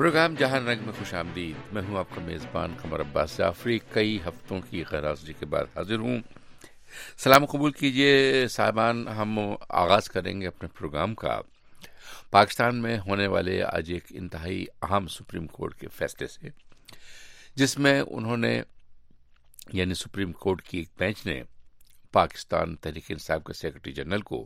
Programme جہاں رنگ میں خوش آمدید. میں ہوں آپ کا میزبان قمر عباس جعفری. کئی ہفتوں کی غیر حاضری کے بعد حاضر ہوں. سلام قبول کیجئے صاحبان. ہم آغاز کریں گے اپنے پروگرام کا پاکستان میں ہونے والے آج ایک انتہائی اہم سپریم کورٹ کے فیصلے سے، جس میں انہوں نے یعنی سپریم کورٹ کی ایک بینچ نے پاکستان تحریک انصاف کے سیکرٹری جنرل کو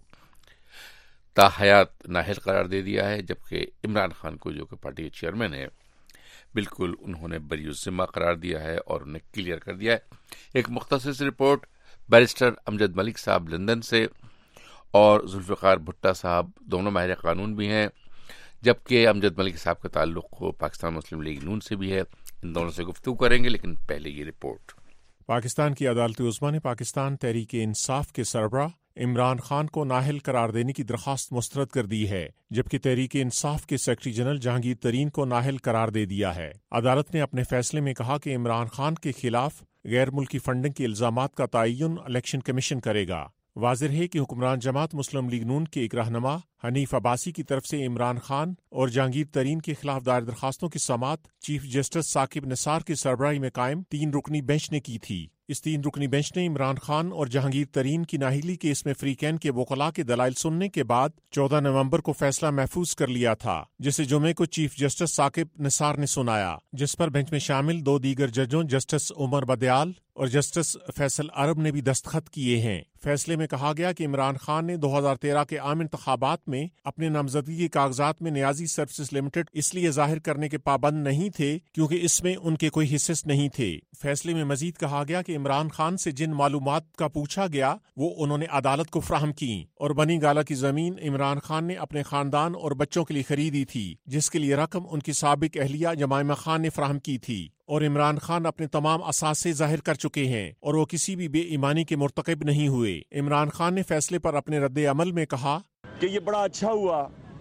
تاحیات نااہل قرار دے دیا ہے، جبکہ عمران خان کو جو کہ پارٹی کے چیئرمین ہے بالکل انہوں نے بری الذمہ قرار دیا ہے اور انہیں کلیئر کر دیا ہے. ایک مختصر رپورٹ بیرسٹر امجد ملک صاحب لندن سے اور ذوالفقار بھٹا صاحب دونوں ماہر قانون بھی ہیں، جبکہ امجد ملک صاحب کا تعلق پاکستان مسلم لیگ نون سے بھی ہے. ان دونوں سے گفتگو کریں گے، لیکن پہلے یہ رپورٹ. پاکستان کی عدالت عظمیٰ نے پاکستان تحریک انصاف کے سربراہ عمران خان کو نااہل قرار دینے کی درخواست مسترد کر دی ہے، جبکہ تحریک انصاف کے سیکرٹری جنرل جہانگیر ترین کو نااہل قرار دے دیا ہے. عدالت نے اپنے فیصلے میں کہا کہ عمران خان کے خلاف غیر ملکی فنڈنگ کے الزامات کا تعین الیکشن کمیشن کرے گا. واضح ہے کہ حکمران جماعت مسلم لیگ نون کے ایک رہنما حنیف عباسی کی طرف سے عمران خان اور جہانگیر ترین کے خلاف دائر درخواستوں کی سماعت چیف جسٹس ثاقب نثار کی سربراہی میں قائم 3 رکنی بینچ نے کی تھی. اس 3 رکنی بینچ نے عمران خان اور جہانگیر ترین کی نااہلی کیس میں فریقین کے وکلاء کے دلائل سننے کے بعد 14 نومبر کو فیصلہ محفوظ کر لیا تھا، جسے جمعے کو چیف جسٹس ثاقب نثار نے سنایا، جس پر بینچ میں شامل 2 دیگر ججوں جسٹس عمر بدیال اور جسٹس فیصل عرب نے بھی دستخط کیے ہیں. فیصلے میں کہا گیا کہ عمران خان نے 2013 کے عام انتخابات میں اپنے نامزدگی کے کاغذات میں نیازی سروسز لمیٹڈ اس لیے ظاہر کرنے کے پابند نہیں تھے کیونکہ اس میں ان کے کوئی حصص نہیں تھے. فیصلے میں مزید کہا گیا کہ عمران خان سے جن معلومات کا پوچھا گیا وہ انہوں نے عدالت کو فراہم کی، اور بنی گالہ کی زمین عمران خان نے اپنے خاندان اور بچوں کے لیے خریدی تھی، جس کے لیے رقم ان کی سابق اہلیہ جمائمہ خان نے فراہم کی تھی. اور عمران خان اپنے تمام اثاثے ظاہر کر چکے ہیں اور وہ کسی بھی بے ایمانی کے مرتکب نہیں ہوئے. عمران خان نے فیصلے پر اپنے رد عمل میں کہا کہ یہ بڑا اچھا ہوا،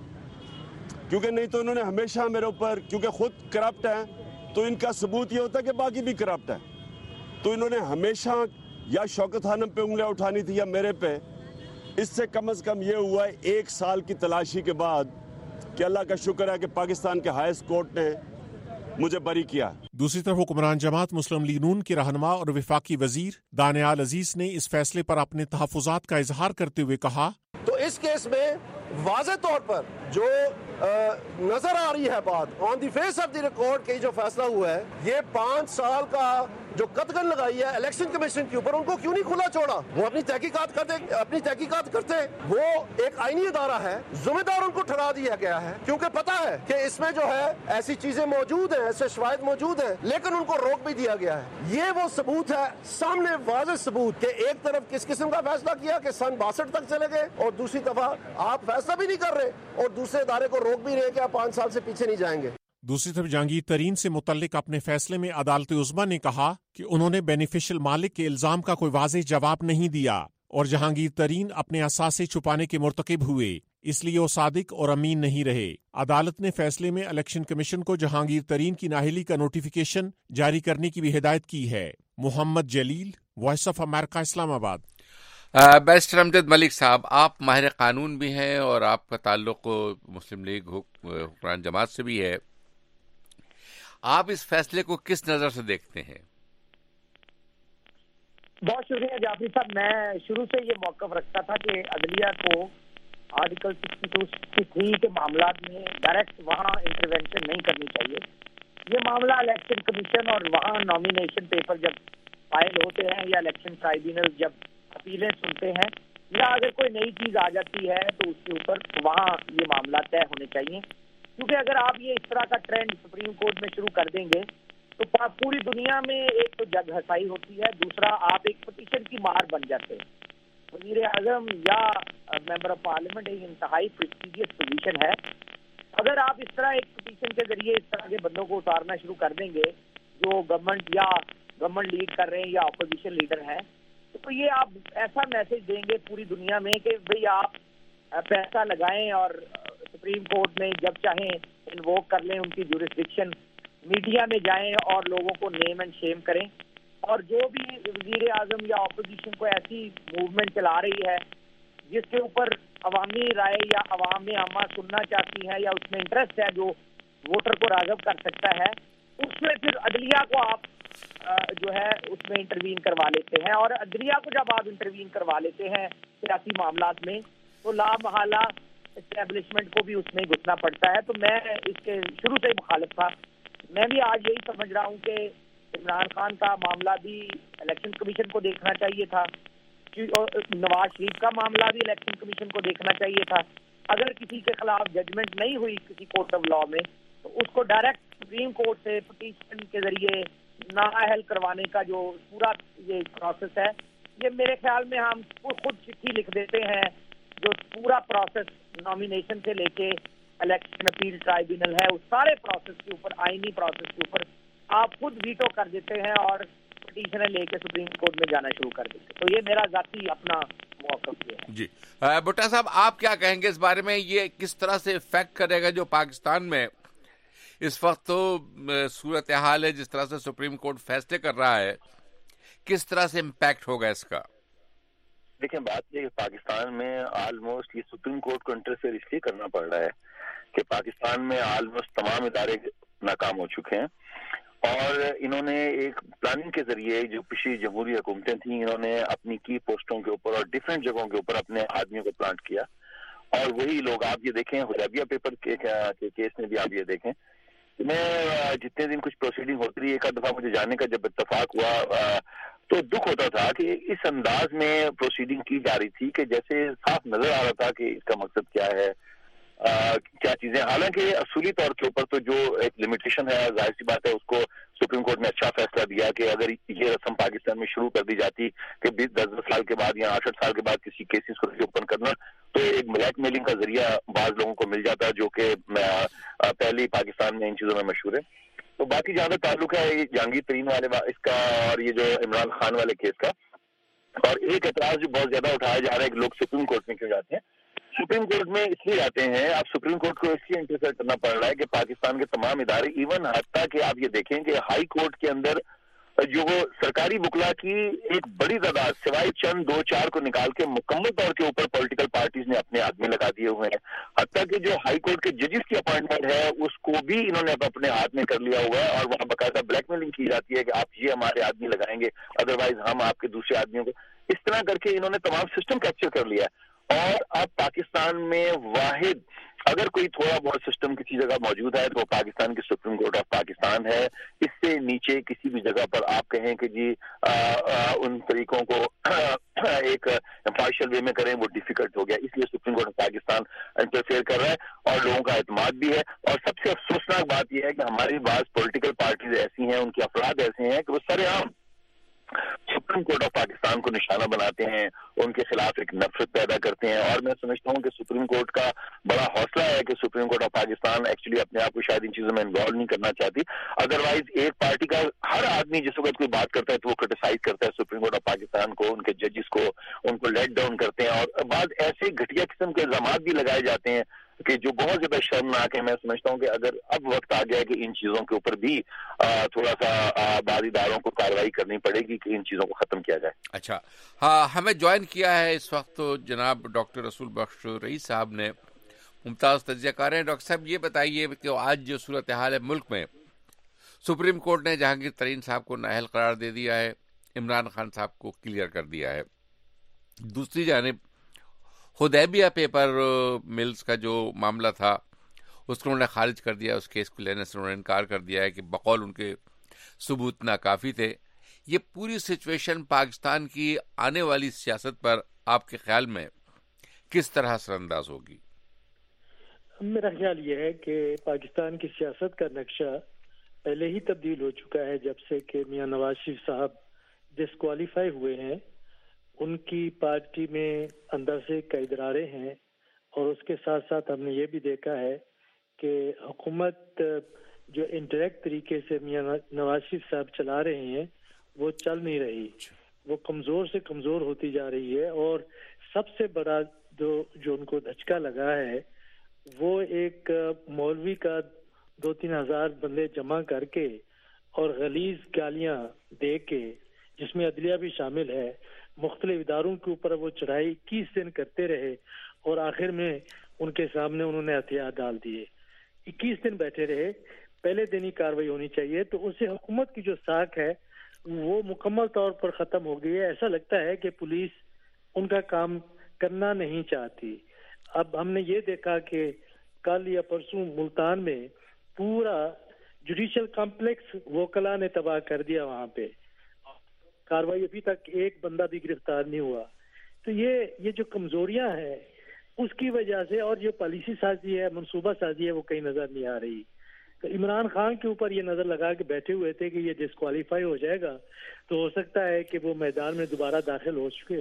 کیونکہ نہیں تو انہوں نے ہمیشہ میرے اوپر، کیونکہ خود کرپٹ ہیں تو ان کا ثبوت یہ ہوتا ہے کہ باقی بھی کرپٹ ہیں، تو انہوں نے ہمیشہ یا شوکت خانم پہ انگلیاں اٹھانی تھی یا میرے پہ. اس سے کم از کم یہ ہوا ہے 1 سال کی تلاشی کے بعد کہ اللہ کا شکر ہے کہ پاکستان کے ہائیسٹ کورٹ نے مجھے بری کیا. دوسری طرف حکمران جماعت مسلم لیگ نون کے رہنما اور وفاقی وزیر دانیال عزیز نے اس فیصلے پر اپنے تحفظات کا اظہار کرتے ہوئے کہا تو اس کیس میں واضح طور پر جو نظر آ رہی ہے بات on the face of the record کہ جو فیصلہ ہوا ہے یہ 5 سال کا جو قدغن لگائی ہے الیکشن کمیشن کے اوپر، ان کو کیوں نہیں کھلا چھوڑا؟ وہ اپنی تحقیقات کرتے. وہ ایک آئینی ادارہ ہے، ذمہ دار ان کو ٹھہرا دیا گیا ہے کیونکہ پتا ہے کہ اس میں جو ہے ایسی چیزیں موجود ہیں، ایسے شواہد موجود ہیں، لیکن ان کو روک بھی دیا گیا ہے. یہ وہ ثبوت ہے سامنے، واضح ثبوت کہ ایک طرف کس قسم کا فیصلہ کیا کہ سن 62 تک چلے گئے اور دوسری دفعہ آپ فیصلہ بھی نہیں کر رہے اور دوسرے ادارے کو روک بھی رہے کہ آپ 5 سال سے پیچھے نہیں جائیں گے. دوسری طرف جہانگیر ترین سے متعلق اپنے فیصلے میں عدالت عظمیٰ نے کہا کہ انہوں نے بینیفیشل مالک کے الزام کا کوئی واضح جواب نہیں دیا اور جہانگیر ترین اپنے اثاثے چھپانے کے مرتکب ہوئے، اس لیے وہ صادق اور امین نہیں رہے. عدالت نے فیصلے میں الیکشن کمیشن کو جہانگیر ترین کی نااہلی کا نوٹیفیکیشن جاری کرنے کی بھی ہدایت کی ہے. محمد جلیل، وائس آف امریکہ، اسلام آباد. بیرسٹر امجد ملک صاحب، آپ ماہر قانون بھی ہیں اور آپ کا تعلق مسلم لیگ حکمران جماعت سے بھی ہے. آپ اس فیصلے کو کس نظر سے دیکھتے ہیں؟ بہت شکریہ جعفری صاحب. میں شروع سے یہ موقف رکھتا تھا کہ عدلیہ کو آرٹیکل 62-63 کے معاملات میں ڈائریکٹ وہاں انٹروینشن نہیں کرنی چاہیے. یہ معاملہ الیکشن کمیشن اور وہاں نامینیشن پیپر جب فائل ہوتے ہیں یا الیکشن ٹرائیبیونل جب اپیلیں سنتے ہیں یا اگر کوئی نئی چیز آ جاتی ہے تو اس کے اوپر وہاں یہ معاملات طے ہونے چاہیے. کیونکہ اگر آپ یہ اس طرح کا ٹرینڈ سپریم کورٹ میں شروع کر دیں گے تو پوری دنیا میں ایک تو جگ ہسائی ہوتی ہے، دوسرا آپ ایک پٹیشن کی مہار بن جاتے ہیں. وزیر اعظم یا ممبر آف پارلیمنٹ ایک انتہائی پریسٹیجیس پوزیشن ہے. اگر آپ اس طرح ایک پٹیشن کے ذریعے اس طرح کے بندوں کو اتارنا شروع کر دیں گے جو گورنمنٹ لیڈ کر رہے ہیں یا اپوزیشن لیڈر ہیں، تو یہ آپ ایسا میسج دیں گے پوری دنیا میں کہ بھئی آپ پیسہ لگائیں اور سپریم کورٹ میں جب چاہیں انووک کر لیں ان کی جورسڈکشن، میڈیا میں جائیں اور لوگوں کو نیم اینڈ شیم کریں. اور جو بھی وزیر اعظم یا اپوزیشن کو ایسی موومنٹ چلا رہی ہے جس کے اوپر عوامی رائے یا عوام عامہ سننا چاہتی ہے یا اس میں انٹرسٹ ہے جو वोटर को राग़िब कर सकता है, उसमें फिर अदलिया को आप जो है उसमें इंटरवीन करवा लेते हैं, और अदलिया को जब आप इंटरवीन करवा लेते हैं सियासी मामलात में तो लामहला एस्टेब्लिशमेंट को भी उसमें घुसना पड़ता है। तो मैं इसके शुरू से ही मुखालिफ था। मैं भी आज यही समझ रहा हूँ कि इमरान खान का मामला भी इलेक्शन कमीशन को देखना चाहिए था, नवाज शरीफ का मामला भी इलेक्शन कमीशन को देखना चाहिए था। अगर किसी के खिलाफ जजमेंट नहीं हुई किसी कोर्ट ऑफ लॉ में तो उसको डायरेक्ट सुप्रीम कोर्ट से पिटीशन के जरिए नाअहल करवाने का जो पूरा ये प्रोसेस है, ये मेरे ख्याल में हम खुद चिट्ठी लिख देते हैं। जो पूरा प्रोसेस नॉमिनेशन से लेके इलेक्शन अपील ट्राइब्यूनल है, उस सारे प्रोसेस के ऊपर, आईनी प्रोसेस के ऊपर आप खुद वीटो कर देते हैं और पिटीशनें लेके सुप्रीम कोर्ट में जाना शुरू कर देते। तो ये मेरा जाती अपना मौक़िफ़ है। जी भुट्टा साहब, आप क्या कहेंगे इस बारे में? ये किस तरह से इफेक्ट करेगा जो पाकिस्तान में इस वक्त तो सूरत हाल है, जिस तरह से सुप्रीम कोर्ट फैसले कर रहा है, किस तरह से इम्पैक्ट होगा इसका? देखिए, बात ये कि पाकिस्तान में ऑलमोस्ट ये सुप्रीम कोर्ट को इंटरफेयर इसलिए करना पड़ रहा है कि पाकिस्तान में ऑलमोस्ट तमाम इदारे नाकाम हो चुके हैं, और इन्होंने एक प्लानिंग के जरिए जो पिछली जमहूरी हुकूमतें थी, इन्होंने अपनी की पोस्टों के ऊपर और डिफरेंट जगहों के ऊपर अपने आदमियों को प्लांट किया, और वही लोग आप ये देखें हुदैबिया पेपर के केस में भी आप ये देखें, मैं जितने दिन कुछ प्रोसीडिंग होती रही, एक आध दफा मुझे जाने का जब इत्तेफाक हुआ तो दुख होता था कि इस अंदाज में प्रोसीडिंग की जा रही थी कि जैसे साफ नजर आ रहा था कि इसका मकसद क्या है, क्या चीजें। हालांकि असूली तौर के ऊपर तो जो एक लिमिटेशन है, जाहिर सी बात है, उसको सुप्रीम कोर्ट ने अच्छा फैसला दिया कि अगर ये रस्म पाकिस्तान में शुरू कर दी जाती कि 10 साल के बाद या 68 साल के बाद किसी केसेस को ओपन करना, तो एक ब्लैक मेलिंग का जरिया बाज लोगों को मिल जाता है, जो कि पहले ही पाकिस्तान में इन चीजों में मशहूर है। तो बाकी ज्यादा ताल्लुक है ये जहांगीर तरीन वाले इसका और ये जो इमरान खान वाले केस का। और एक एतराज जो बहुत ज्यादा उठाया जा रहा है कि लोग सुप्रीम कोर्ट में क्यों जाते हैं। सुप्रीम कोर्ट में इसलिए जाते हैं, आप सुप्रीम कोर्ट को इसलिए इंटरफेयर करना पड़ रहा है कि पाकिस्तान के तमाम इदारे, इवन हत्ता कि आप ये देखें कि हाई कोर्ट के अंदर जो सरकारी बुकला की एक बड़ी तादाद सिवाय चंद 2-4 को निकाल के मुकम्मल तौर के ऊपर पॉलिटिकल पार्टीज ने अपने आदमी लगा दिए हुए हैं। हत्ता कि जो हाई कोर्ट के जजेस की अपॉइंटमेंट है उसको भी इन्होंने अपने हाथ में कर लिया हुआ है, और वहां बाकायदा ब्लैकमेलिंग की जाती है कि आप ये हमारे आदमी लगाएंगे, अदरवाइज हम आपके दूसरे आदमियों को। इस तरह करके इन्होंने तमाम सिस्टम कैप्चर कर लिया है। और अब पाकिस्तान में वाहिद अगर कोई थोड़ा बहुत सिस्टम किसी जगह मौजूद है तो पाकिस्तान की सुप्रीम कोर्ट ऑफ पाकिस्तान है। इससे नीचे किसी भी जगह पर आप कहें कि जी उन तरीकों को एक इम्पार्शियल वे में करें, वो डिफिकल्ट हो गया। इसलिए Supreme Court of Pakistan interfere कर रहा है और लोगों का एतमाद भी है। और सबसे अफसोसनाक बात यह है कि हमारी बात पॉलिटिकल पार्टीज ऐसी हैं, उनके अफराद ऐसे हैं कि वो सरेआम सुप्रीम कोर्ट ऑफ पाकिस्तान को निशाना बनाते हैं, उनके खिलाफ एक नफरत पैदा करते हैं। और मैं समझता हूँ कि सुप्रीम कोर्ट का बड़ा हौसला है कि Supreme Court of Pakistan actually अपने आप को शायद इन चीजों में इन्वॉल्व नहीं करना चाहती। अदरवाइज एक पार्टी का हर आदमी जिस वक्त कोई बात करता है तो वो क्रिटिसाइज करता है सुप्रीम कोर्ट ऑफ पाकिस्तान को, उनके जजेस को, उनको लेट डाउन करते हैं। और बाद ऐसे घटिया किस्म के इल्जामात भी लगाए जाते हैं कि जो बहुत ज्यादा शर्मनाक है। मैं समझता हूँ कि अगर अब वक्त आ गया है कि इन चीजों के ऊपर भी थोड़ा सा बाजीदारों को कार्रवाई करनी पड़ेगी कि इन चीजों को खत्म किया जाए। अच्छा, हाँ, हमें ज्वाइन किया है इस वक्त तो जनाब डॉक्टर रसूल बख्श रईस साहब ने, मुमताज तज्जियाकार हैं। डॉक्टर साहब ये बताइए कि आज जो सूरत हाल है मुल्क में, सुप्रीम कोर्ट ने जहांगीर तरीन साहब को नाअहल करार दे दिया है, इमरान खान साहब को क्लियर कर दिया है। दूसरी जानिब हुदैबिया पेपर मिल्स का जो मामला था उसको उन्होंने खारिज कर दिया, उस केस को लेने से उन्होंने इनकार कर दिया है कि बकौल उनके सबूत नाकाफी थे। ये पूरी सिचुएशन पाकिस्तान की आने वाली सियासत पर आपके ख्याल में किस तरह असरअंदाज होगी? मेरा ख्याल ये है कि पाकिस्तान की सियासत का नक्शा पहले ही तब्दील हो चुका है जब से कि मियां नवाज शरीफ साहब डिस्क्वालीफाई हुए हैं। उनकी पार्टी में अंदर से कई दरारें हैं और उसके साथ साथ हमने ये भी देखा है कि हुकूमत जो इंडायरेक्ट तरीके से मियां नवाज शरीफ साहब चला रहे हैं वो चल नहीं रही, वो कमज़ोर से कमज़ोर होती जा रही है। और सबसे बड़ा जो उनको धचका लगा है वो एक मौलवी का 2-3 हज़ार बंदे जमा करके और गलीज गालियां दे के, जिसमें अदलिया भी शामिल है, मुख्तलिफ इदारों के ऊपर वो चढ़ाई 21 दिन करते रहे और आखिर में उनके सामने उन्होंने हथियार डाल दिए। 21 दिन बैठे रहे, पहले दिन ही कार्रवाई होनी चाहिए। तो उससे हुकूमत की जो साख है वो मुकम्मल तौर पर ख़त्म हो गई है। ऐसा लगता है कि पुलिस उनका काम करना नहीं चाहती। अब हमने ये देखा कि कल या परसों मुल्तान में पूरा जुडिशल कॉम्प्लेक्स वोकला ने तबाह कर दिया। वहाँ पे कार्रवाई अभी तक एक बंदा भी गिरफ्तार नहीं हुआ। तो ये जो कमजोरियां हैं उसकी वजह से, और जो पॉलिसी साजी है, मनसूबा साजी है, वो कहीं नजर नहीं आ रही। तो इमरान खान के ऊपर ये नजर लगा के बैठे हुए थे कि ये डिस्क्वालीफाई हो जाएगा तो हो सकता है कि वो मैदान में दोबारा दाखिल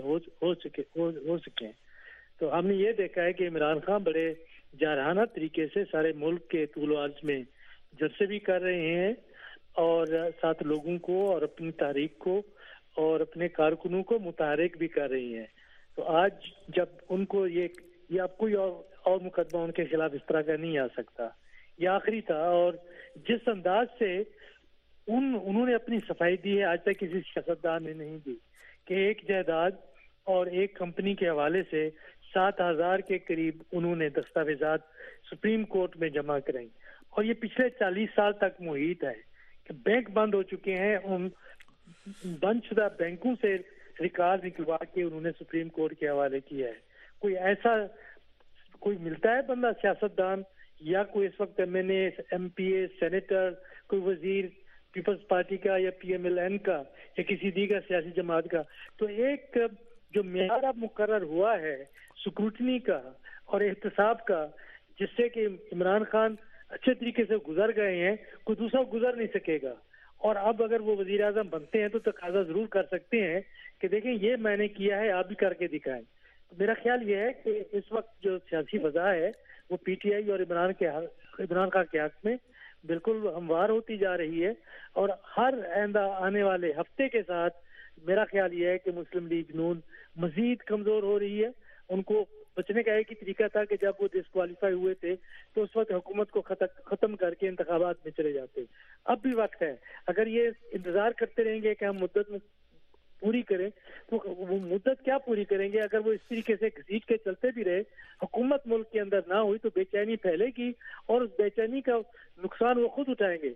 हो सके। तो हमने ये देखा है कि इमरान खान बड़े जारहाना तरीके से सारे मुल्क के तूल अर्ज में जलसे भी कर रहे हैं और साथ लोगों को और अपनी तारीख को और अपने कारकुनों को मुतहरिक भी कर रही हैं। तो आज जब उनको ये अब कोई और मुकदमा उनके खिलाफ इस तरह का नहीं आ सकता, ये आखिरी था। और जिस अंदाज से उन्होंने अपनी सफाई दी है आज तक किसी सियासतदान ने नहीं दी कि एक जायदाद और एक कंपनी के हवाले से 7,000 के करीब उन्होंने दस्तावेजात सुप्रीम कोर्ट में जमा कराई। और ये पिछले 40 साल तक मुहित है कि बैंक बंद हो चुके हैं, उन बंदशुदा बैंकों से रिकॉर्ड निकलवा के उन्होंने सुप्रीम कोर्ट के हवाले किया है। कोई ऐसा कोई मिलता है बंदा सियासतदान या कोई इस वक्त MPA सेनेटर, कोई वजीर पीपल्स पार्टी का या PMLN का या किसी दीगर सियासी जमात का? तो एक जो मेयार अब मुकर्रर हुआ है स्क्रूटनी का और एहतसाब का, जिससे कि इमरान खान अच्छे तरीके से गुजर गए हैं, कोई दूसरा गुजर नहीं सकेगा। और अब अगर वो वजीर आजम बनते हैं तो तकाजा जरूर कर सकते हैं कि देखें ये मैंने किया है, आप भी करके दिखाएं। तो मेरा ख्याल ये है कि इस वक्त जो सियासी फजा है वो PTI और इमरान खान के हक में बिल्कुल हमवार होती जा रही है। और हर आने वाले हफ्ते के साथ मेरा ख्याल ये है कि मुस्लिम लीग नून मजीद कमजोर हो रही है। उनको बचने का एक ही तरीका था कि जब वो डिस्क्वालीफाई हुए थे तो उस वक्त हुकूमत को खत्म करके इंतखाबात में चले जाते। अब भी वक्त है, अगर ये इंतजार करते रहेंगे कि हम मुद्दत में पूरी करें तो वो मुद्दत क्या पूरी करेंगे? अगर वो इस तरीके से घसीट के चलते भी रहे, हुकूमत मुल्क के अंदर ना हुई तो बेचैनी फैलेगी और उस बेचैनी का नुकसान वो खुद उठाएंगे।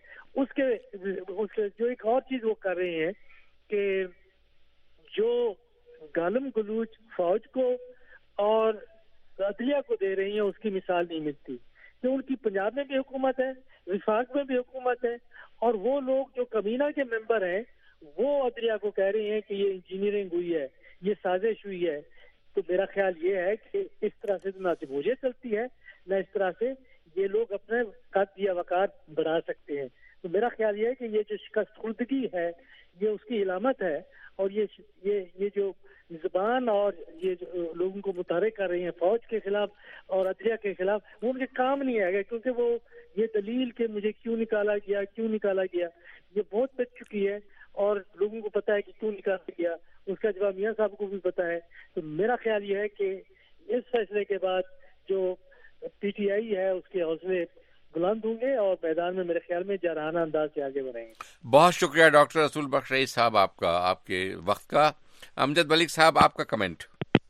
उसके जो एक और चीज वो कर रहे हैं कि जो गालम गलूच फौज को और अदलिया को दे रही है उसकी मिसाल नहीं मिलती। तो उनकी पंजाब में भी हुकूमत है, विफाक में भी हुकूमत है, और वो लोग जो कमीना के मेंबर हैं वो अदलिया को कह रहे हैं कि ये इंजीनियरिंग हुई है, ये साजिश हुई है। तो मेरा ख्याल ये है कि इस तरह से ना जमहूरियत चलती है ना इस तरह से ये लोग अपने कद या वकार बढ़ा सकते हैं। तो मेरा ख्याल ये है कि ये जो शिकस्तखुर्दगी है ये उसकी इलामत है। और ये जो ज़बान और ये जो लोगों को मुतारिक कर रही हैं फौज के खिलाफ और अदलिया के खिलाफ, वो उनके काम नहीं आएगा, क्योंकि वो ये दलील कि मुझे क्यों निकाला गया ये बहुत बच चुकी है और लोगों को पता है कि क्यों निकाला गया, उसका जवाब मियां साहब को भी पता है। तो मेरा ख्याल ये है कि इस फैसले के बाद जो PTI है उसके हौसले बुलंद होंगे और मैदान में मेरे ख्याल में जारहाना अंदाज से आगे बढ़ेंगे। बहुत शुक्रिया डॉक्टर रसूल बख्श रईस साहब आपका, आपके वक्त का। अमजद मलिक साहब आपका कमेंट।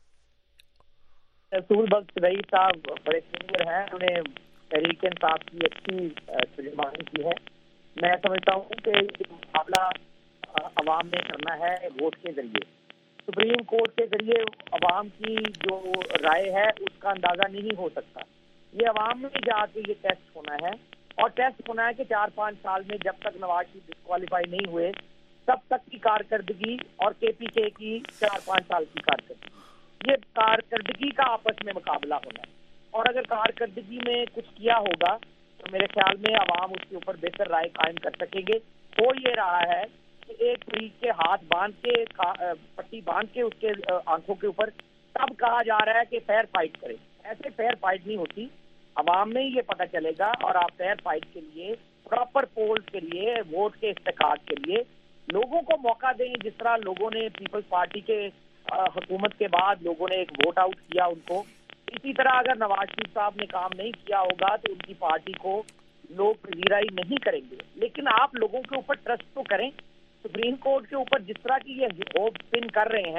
रसूल बख्श रईस साहब बड़े सीनियर हैं, उन्हें तहरीक इंसाफ की अच्छी तर्जुमानी की है। मैं समझता हूँ कि मुकाबला अवाम ने करना है वोट के जरिए, सुप्रीम कोर्ट के जरिए अवाम की जो राय है उसका अंदाजा नहीं हो सकता। ये अवाम में जाके ये टेस्ट होना है, और टेस्ट होना है कि 4-5 साल में जब तक नवाज शरीफ डिस्क्वालीफाई नहीं हुए तब तक की कारकर्दगी और KPK की 4-5 साल की कारकर्दगी, ये कारकर्दगी का आपस में मुकाबला होना है। और अगर कारकर्दगी में कुछ किया होगा तो मेरे ख्याल में अवाम उसके ऊपर बेहतर राय कायम कर सकेंगे। हो ये रहा है कि एक फरीक के हाथ बांध के पट्टी बांध के उसके आंखों के ऊपर तब कहा जा रहा है कि फेयर फाइट करें। ऐसे फेयर फाइट नहीं होती, अवाम में ही ये पता चलेगा। और आप फेयर फाइट के लिए, प्रॉपर पोल्स के लिए, वोट के इस्तेकाक के लिए लोगों को मौका दें। जिस तरह लोगों ने पीपल्स पार्टी के हुकूमत के बाद लोगों ने एक वोट आउट किया उनको, इसी तरह अगर नवाज शरीफ साहब ने काम नहीं किया होगा तो उनकी पार्टी को लोग पजीराई नहीं करेंगे। लेकिन आप लोगों के ऊपर ट्रस्ट तो करें, सुप्रीम कोर्ट के ऊपर जिस तरह की ये होप पिन कर रहे हैं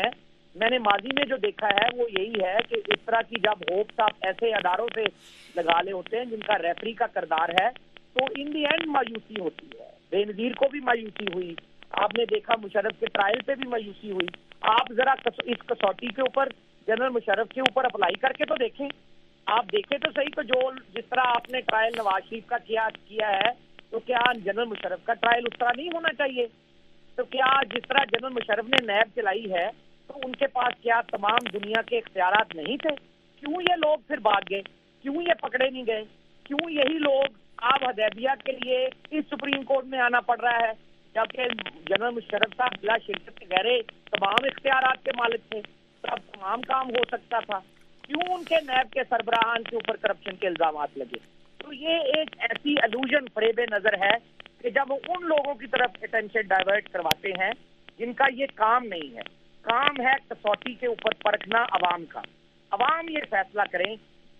میں نے ماضی میں جو دیکھا ہے وہ یہی ہے کہ اس طرح کی جب ہوپس آپ ایسے اداروں سے لگا لے ہوتے ہیں جن کا ریفری کا کردار ہے تو ان دی اینڈ مایوسی ہوتی ہے. بے نظیر کو بھی مایوسی ہوئی, آپ نے دیکھا مشرف کے ٹرائل پہ بھی مایوسی ہوئی. آپ ذرا اس کسوٹی کے اوپر جنرل مشرف کے اوپر اپلائی کر کے تو دیکھیں, آپ دیکھیں تو صحیح. تو جو جس طرح آپ نے ٹرائل نواز شریف کا کیا ہے تو کیا جنرل مشرف کا ٹرائل اس طرح نہیں ہونا چاہیے؟ تو کیا جس طرح جنرل مشرف نے نیب چلائی ہے تو ان کے پاس کیا تمام دنیا کے اختیارات نہیں تھے؟ کیوں یہ لوگ پھر بھاگ گئے؟ کیوں یہ پکڑے نہیں گئے؟ کیوں یہی لوگ آپ حدیبیہ کے لیے اس سپریم کورٹ میں آنا پڑ رہا ہے جبکہ جنرل مشرف صاحب بلا شرکت غیر تمام اختیارات کے مالک تھے, تب تمام کام ہو سکتا تھا؟ کیوں ان کے نیب کے سربراہان کے اوپر کرپشن کے الزامات لگے؟ تو یہ ایک ایسی الوژن فریب نظر ہے کہ جب ان لوگوں کی طرف اٹینشن ڈائیورٹ کرواتے ہیں جن کا یہ کام نہیں ہے. کام ہے کسوٹی کے اوپر پرکھنا عوام کا. عوام یہ فیصلہ کریں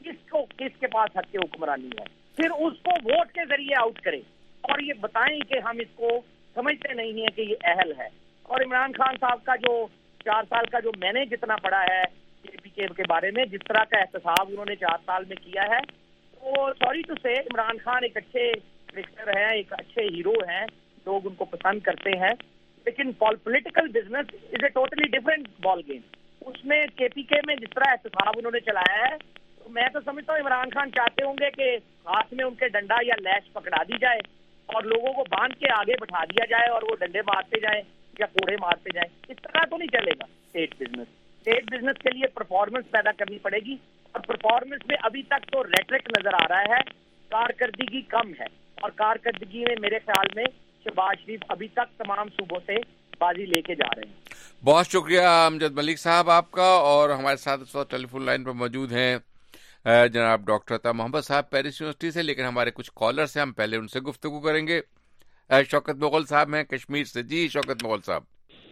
کس کے پاس حق حکمرانی ہے, پھر اس کو ووٹ کے ذریعے آؤٹ کریں اور یہ بتائیں کہ ہم اس کو سمجھتے نہیں ہیں کہ یہ اہل ہے. اور عمران خان صاحب کا جو 4 سال کا جو میں نے جتنا پڑھا ہے کے پی کے کے بارے میں, جس طرح کا احتساب انہوں نے 4 سال میں کیا ہے, تو سوری ٹو سے عمران خان ایک اچھے کرکٹر ہیں, ایک اچھے ہیرو ہیں, لوگ ان کو پسند کرتے ہیں, لیکن political business is a totally different ball game. اس میں کے پی کے میں جس طرح احتساب انہوں نے چلایا ہے, تو میں تو سمجھتا ہوں عمران خان چاہتے ہوں گے کہ ہاتھ میں ان کے ڈنڈا یا لیش پکڑا دی جائے اور لوگوں کو باندھ کے آگے بٹھا دیا جائے اور وہ ڈنڈے مارتے جائیں یا کوڑے مارتے جائیں. اس طرح تو نہیں چلے گا اسٹیٹ بزنس. اسٹیٹ بزنس کے لیے پرفارمنس پیدا کرنی پڑے گی, اور پرفارمنس میں ابھی تک تو ریٹرک نظر آ رہا ہے, کارکردگی کم ہے. اور کارکردگی میں میرے خیال میں شہباز شریف ابھی تک تمام صوبوں سے بازی لے کے جا رہے ہیں. بہت شکریہ امجد ملک صاحب آپ کا. اور ہمارے ساتھ اس وقت ٹیلی فون لائن پر موجود ہیں جناب ڈاکٹر عطا محمد صاحب پیرس یونیورسٹی سے, لیکن ہمارے کچھ کالرز ہیں, ہم پہلے ان سے گفتگو کریں گے. شوکت مغل صاحب ہیں کشمیر سے. جی شوکت مغل صاحب,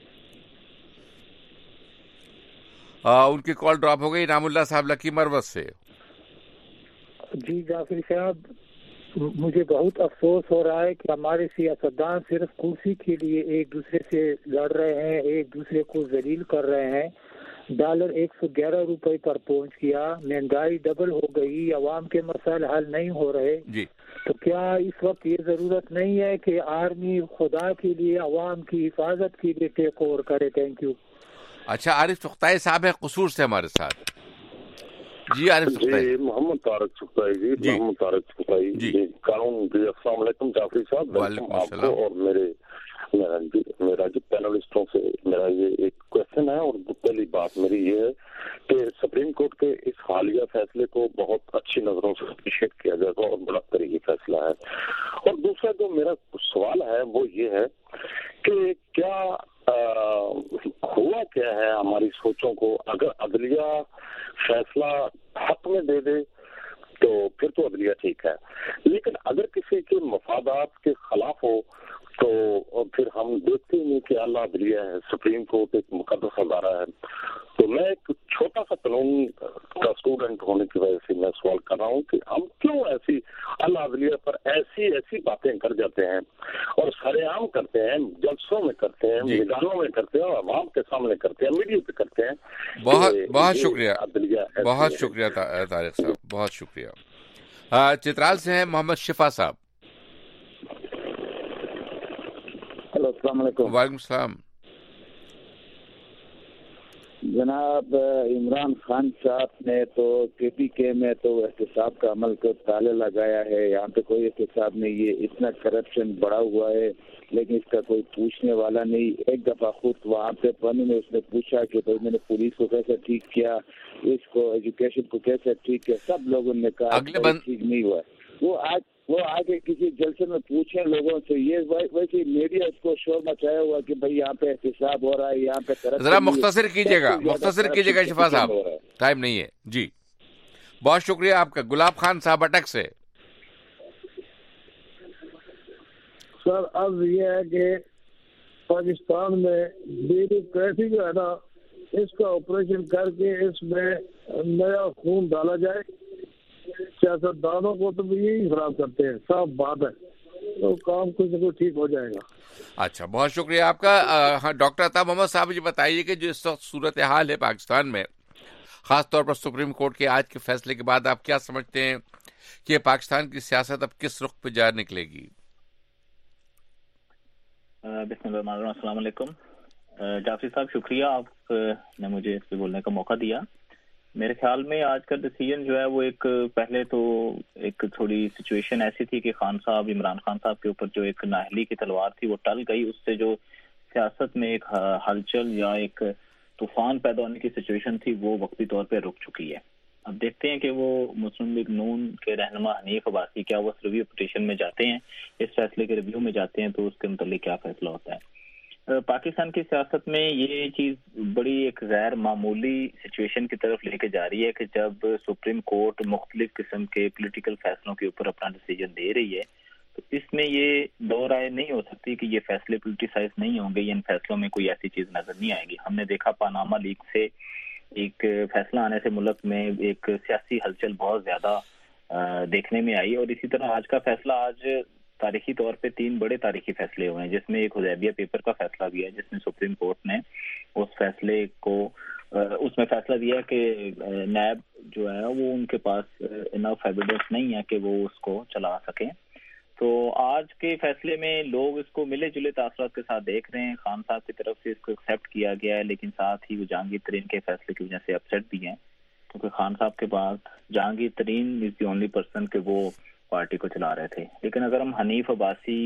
ان کی کال ڈراپ ہو گئی. نام اللہ صاحب لکی مروت سے. جی جعفری صاحب, مجھے بہت افسوس ہو رہا ہے کہ ہمارے سیاستدان صرف کرسی کے لیے ایک دوسرے سے لڑ رہے ہیں, ایک دوسرے کو ذلیل کر رہے ہیں. ڈالر 111 روپے پر پہنچ گیا, مہنگائی ڈبل ہو گئی, عوام کے مسائل حل نہیں ہو رہے. جی تو کیا اس وقت یہ ضرورت نہیں ہے کہ آرمی خدا کے لیے عوام کی حفاظت کے لیے ٹیک اوور کرے؟ Thank you. اچھا, عارف چغتائی صاحب ہیں قصور سے ہمارے ساتھ. جی عارف چغتائی. جی محمد طارق چغتائی. جی محمد طارق چغتائی. جی قانون. جی السلام علیکم جعفری صاحب. وعلیکم السلام. اور میرا جو پینلسٹوں سے میرا یہ ایک کوشچن ہے, اور پہلی بات میری یہ ہے کہ سپریم کورٹ کے اس حالیہ فیصلے کو بہت اچھی نظروں سے اپریشیٹ کیا جائے گا اور بڑا طریقے فیصلہ ہے. اور دوسرا جو میرا سوال ہے وہ یہ ہے کہ کیا ہوا کیا ہے ہماری سوچوں کو, اگر عدلیہ فیصلہ حق میں دے دے تو پھر تو عدلیہ ٹھیک ہے, لیکن اگر کسی کے مفادات کے خلاف ہو تو پھر ہم دیکھتے ہی نہیں کہ اعلیٰ عدلیہ ہے, سپریم کورٹ ایک مقدس ادارہ ہے. تو میں ایک چھوٹا سا قانون کا اسٹوڈنٹ ہونے کی وجہ سے میں سوال کر رہا ہوں کہ ہم کیوں ایسی اعلیٰ عدلیہ پر ایسی باتیں کر جاتے ہیں اور سرے عام کرتے ہیں, جلسوں میں کرتے ہیں, میدانوں میں کرتے ہیں, اور عوام کے سامنے کرتے ہیں, میڈیا پہ کرتے ہیں. بہت شکریہ, بہت شکریہ طارق صاحب, بہت شکریہ. چترال سے ہیں محمد شفا صاحب. ہلو السلام علیکم. وعلیکم السلام. جناب عمران خان صاحب نے تو کے پی کے میں تو احتساب کا عمل کو تالے لگایا ہے, یہاں پہ کوئی احتساب نہیں. یہ اتنا کرپشن بڑا ہوا ہے لیکن اس کا کوئی پوچھنے والا نہیں. ایک دفعہ خود وہاں پہ پانی میں اس نے پوچھا کہ بھائی میں نے پولیس کو کیسے ٹھیک کیا, اس کو ایجوکیشن کو کیسے ٹھیک کیا, سب لوگوں نے کہا ٹھیک نہیں ہوا. وہ آگے کسی جلسے میں پوچھیں لوگوں سے. یہ ویسے میڈیا اس کو شور مچایا ہوا کہ بھائی یہاں پہ احتساب ہو رہا ہے, یہاں پہ ذرا مختصر کیجیے گا شفا صاحب, ٹائم نہیں ہے. جی بہت شکریہ آپ کا. گلاب خان صاحب اٹک سے. سر اب یہ ہے کہ پاکستان میں بیوروکریسی جو ہے نا, اس کا آپریشن کر کے اس میں نیا خون ڈالا جائے. سیاستدانوں کو تو یہی خراب کرتے ہیں, صاف بات ہے. तो काम कुछ न कुछ ठीक हो जाएगा। अच्छा, बहुत शुक्रिया आपका। हाँ, डॉक्टर अता मोहम्मद साहब जी बताइए कि जो इस वक्त सूरत हाल है पाकिस्तान में, खास तौर पर सुप्रीम कोर्ट के आज के फैसले के बाद आप क्या समझते हैं कि पाकिस्तान की सियासत अब किस रुख पे जा निकलेगी? बिस्मिल्लाह, अस्सलाम वालेकुम। जाफरी साहब, शुक्रिया आपने मुझे इस पे बोलने का मौका दिया। मेरे ख्याल में आज का डिसीजन जो है वो एक, पहले तो एक थोड़ी सिचुएशन ऐसी थी कि खान साहब, इमरान खान साहब के ऊपर जो एक नाअहली की तलवार थी वो टल गई। उससे जो सियासत में एक हलचल या एक तूफान पैदा होने की सिचुएशन थी वो वक्ती तौर पे रुक चुकी है। अब देखते हैं कि वो मुस्लिम लीग नून के रहनुमा हनीफ अब्बासी क्या वो रिव्यू पिटीशन में जाते हैं, इस फैसले के रिव्यू में जाते हैं, तो उसके मुतालिक क्या फैसला होता है। पाकिस्तान की सियासत में ये चीज बड़ी एक गैर मामूली सिचुएशन की तरफ लेके जा रही है कि जब सुप्रीम कोर्ट मुख्तलिफ किस्म के पॉलिटिकल फैसलों के ऊपर अपना डिसीजन दे रही है, तो इसमें ये दो राय नहीं हो सकती कि ये फैसले पॉलिटिसाइज नहीं होंगे, इन फैसलों में कोई ऐसी चीज नजर नहीं आएगी। हमने देखा पनामा लीक से एक फैसला आने से मुल्क में एक सियासी हलचल बहुत ज्यादा देखने में आई, और इसी तरह आज का फैसला, आज तारीखी तौर पे 3 बड़े तारीखी फैसले हुए हैं, जिसमें एक हुदैबिया पेपर का फैसला भी है, जिसमें सुप्रीम कोर्ट ने उस फैसले को उसमें फैसला दिया कि नैब जो है वो उनके पास इनफ एविडेंस नहीं है कि वो उसको चला सकें। तो आज के फैसले में लोग इसको मिले जुले तासरात के साथ देख रहे हैं। खान साहब की तरफ से इसको एक्सेप्ट किया गया है, लेकिन साथ ही वो जहांगीर तरीन के फैसले की वजह से अपसेट भी हैं, क्योंकि खान साहब के बाद जहांगीर तरीन इज द ओनली पर्सन के वो पार्टी को चला रहे थे। लेकिन अगर हम हनीफ अब्बासी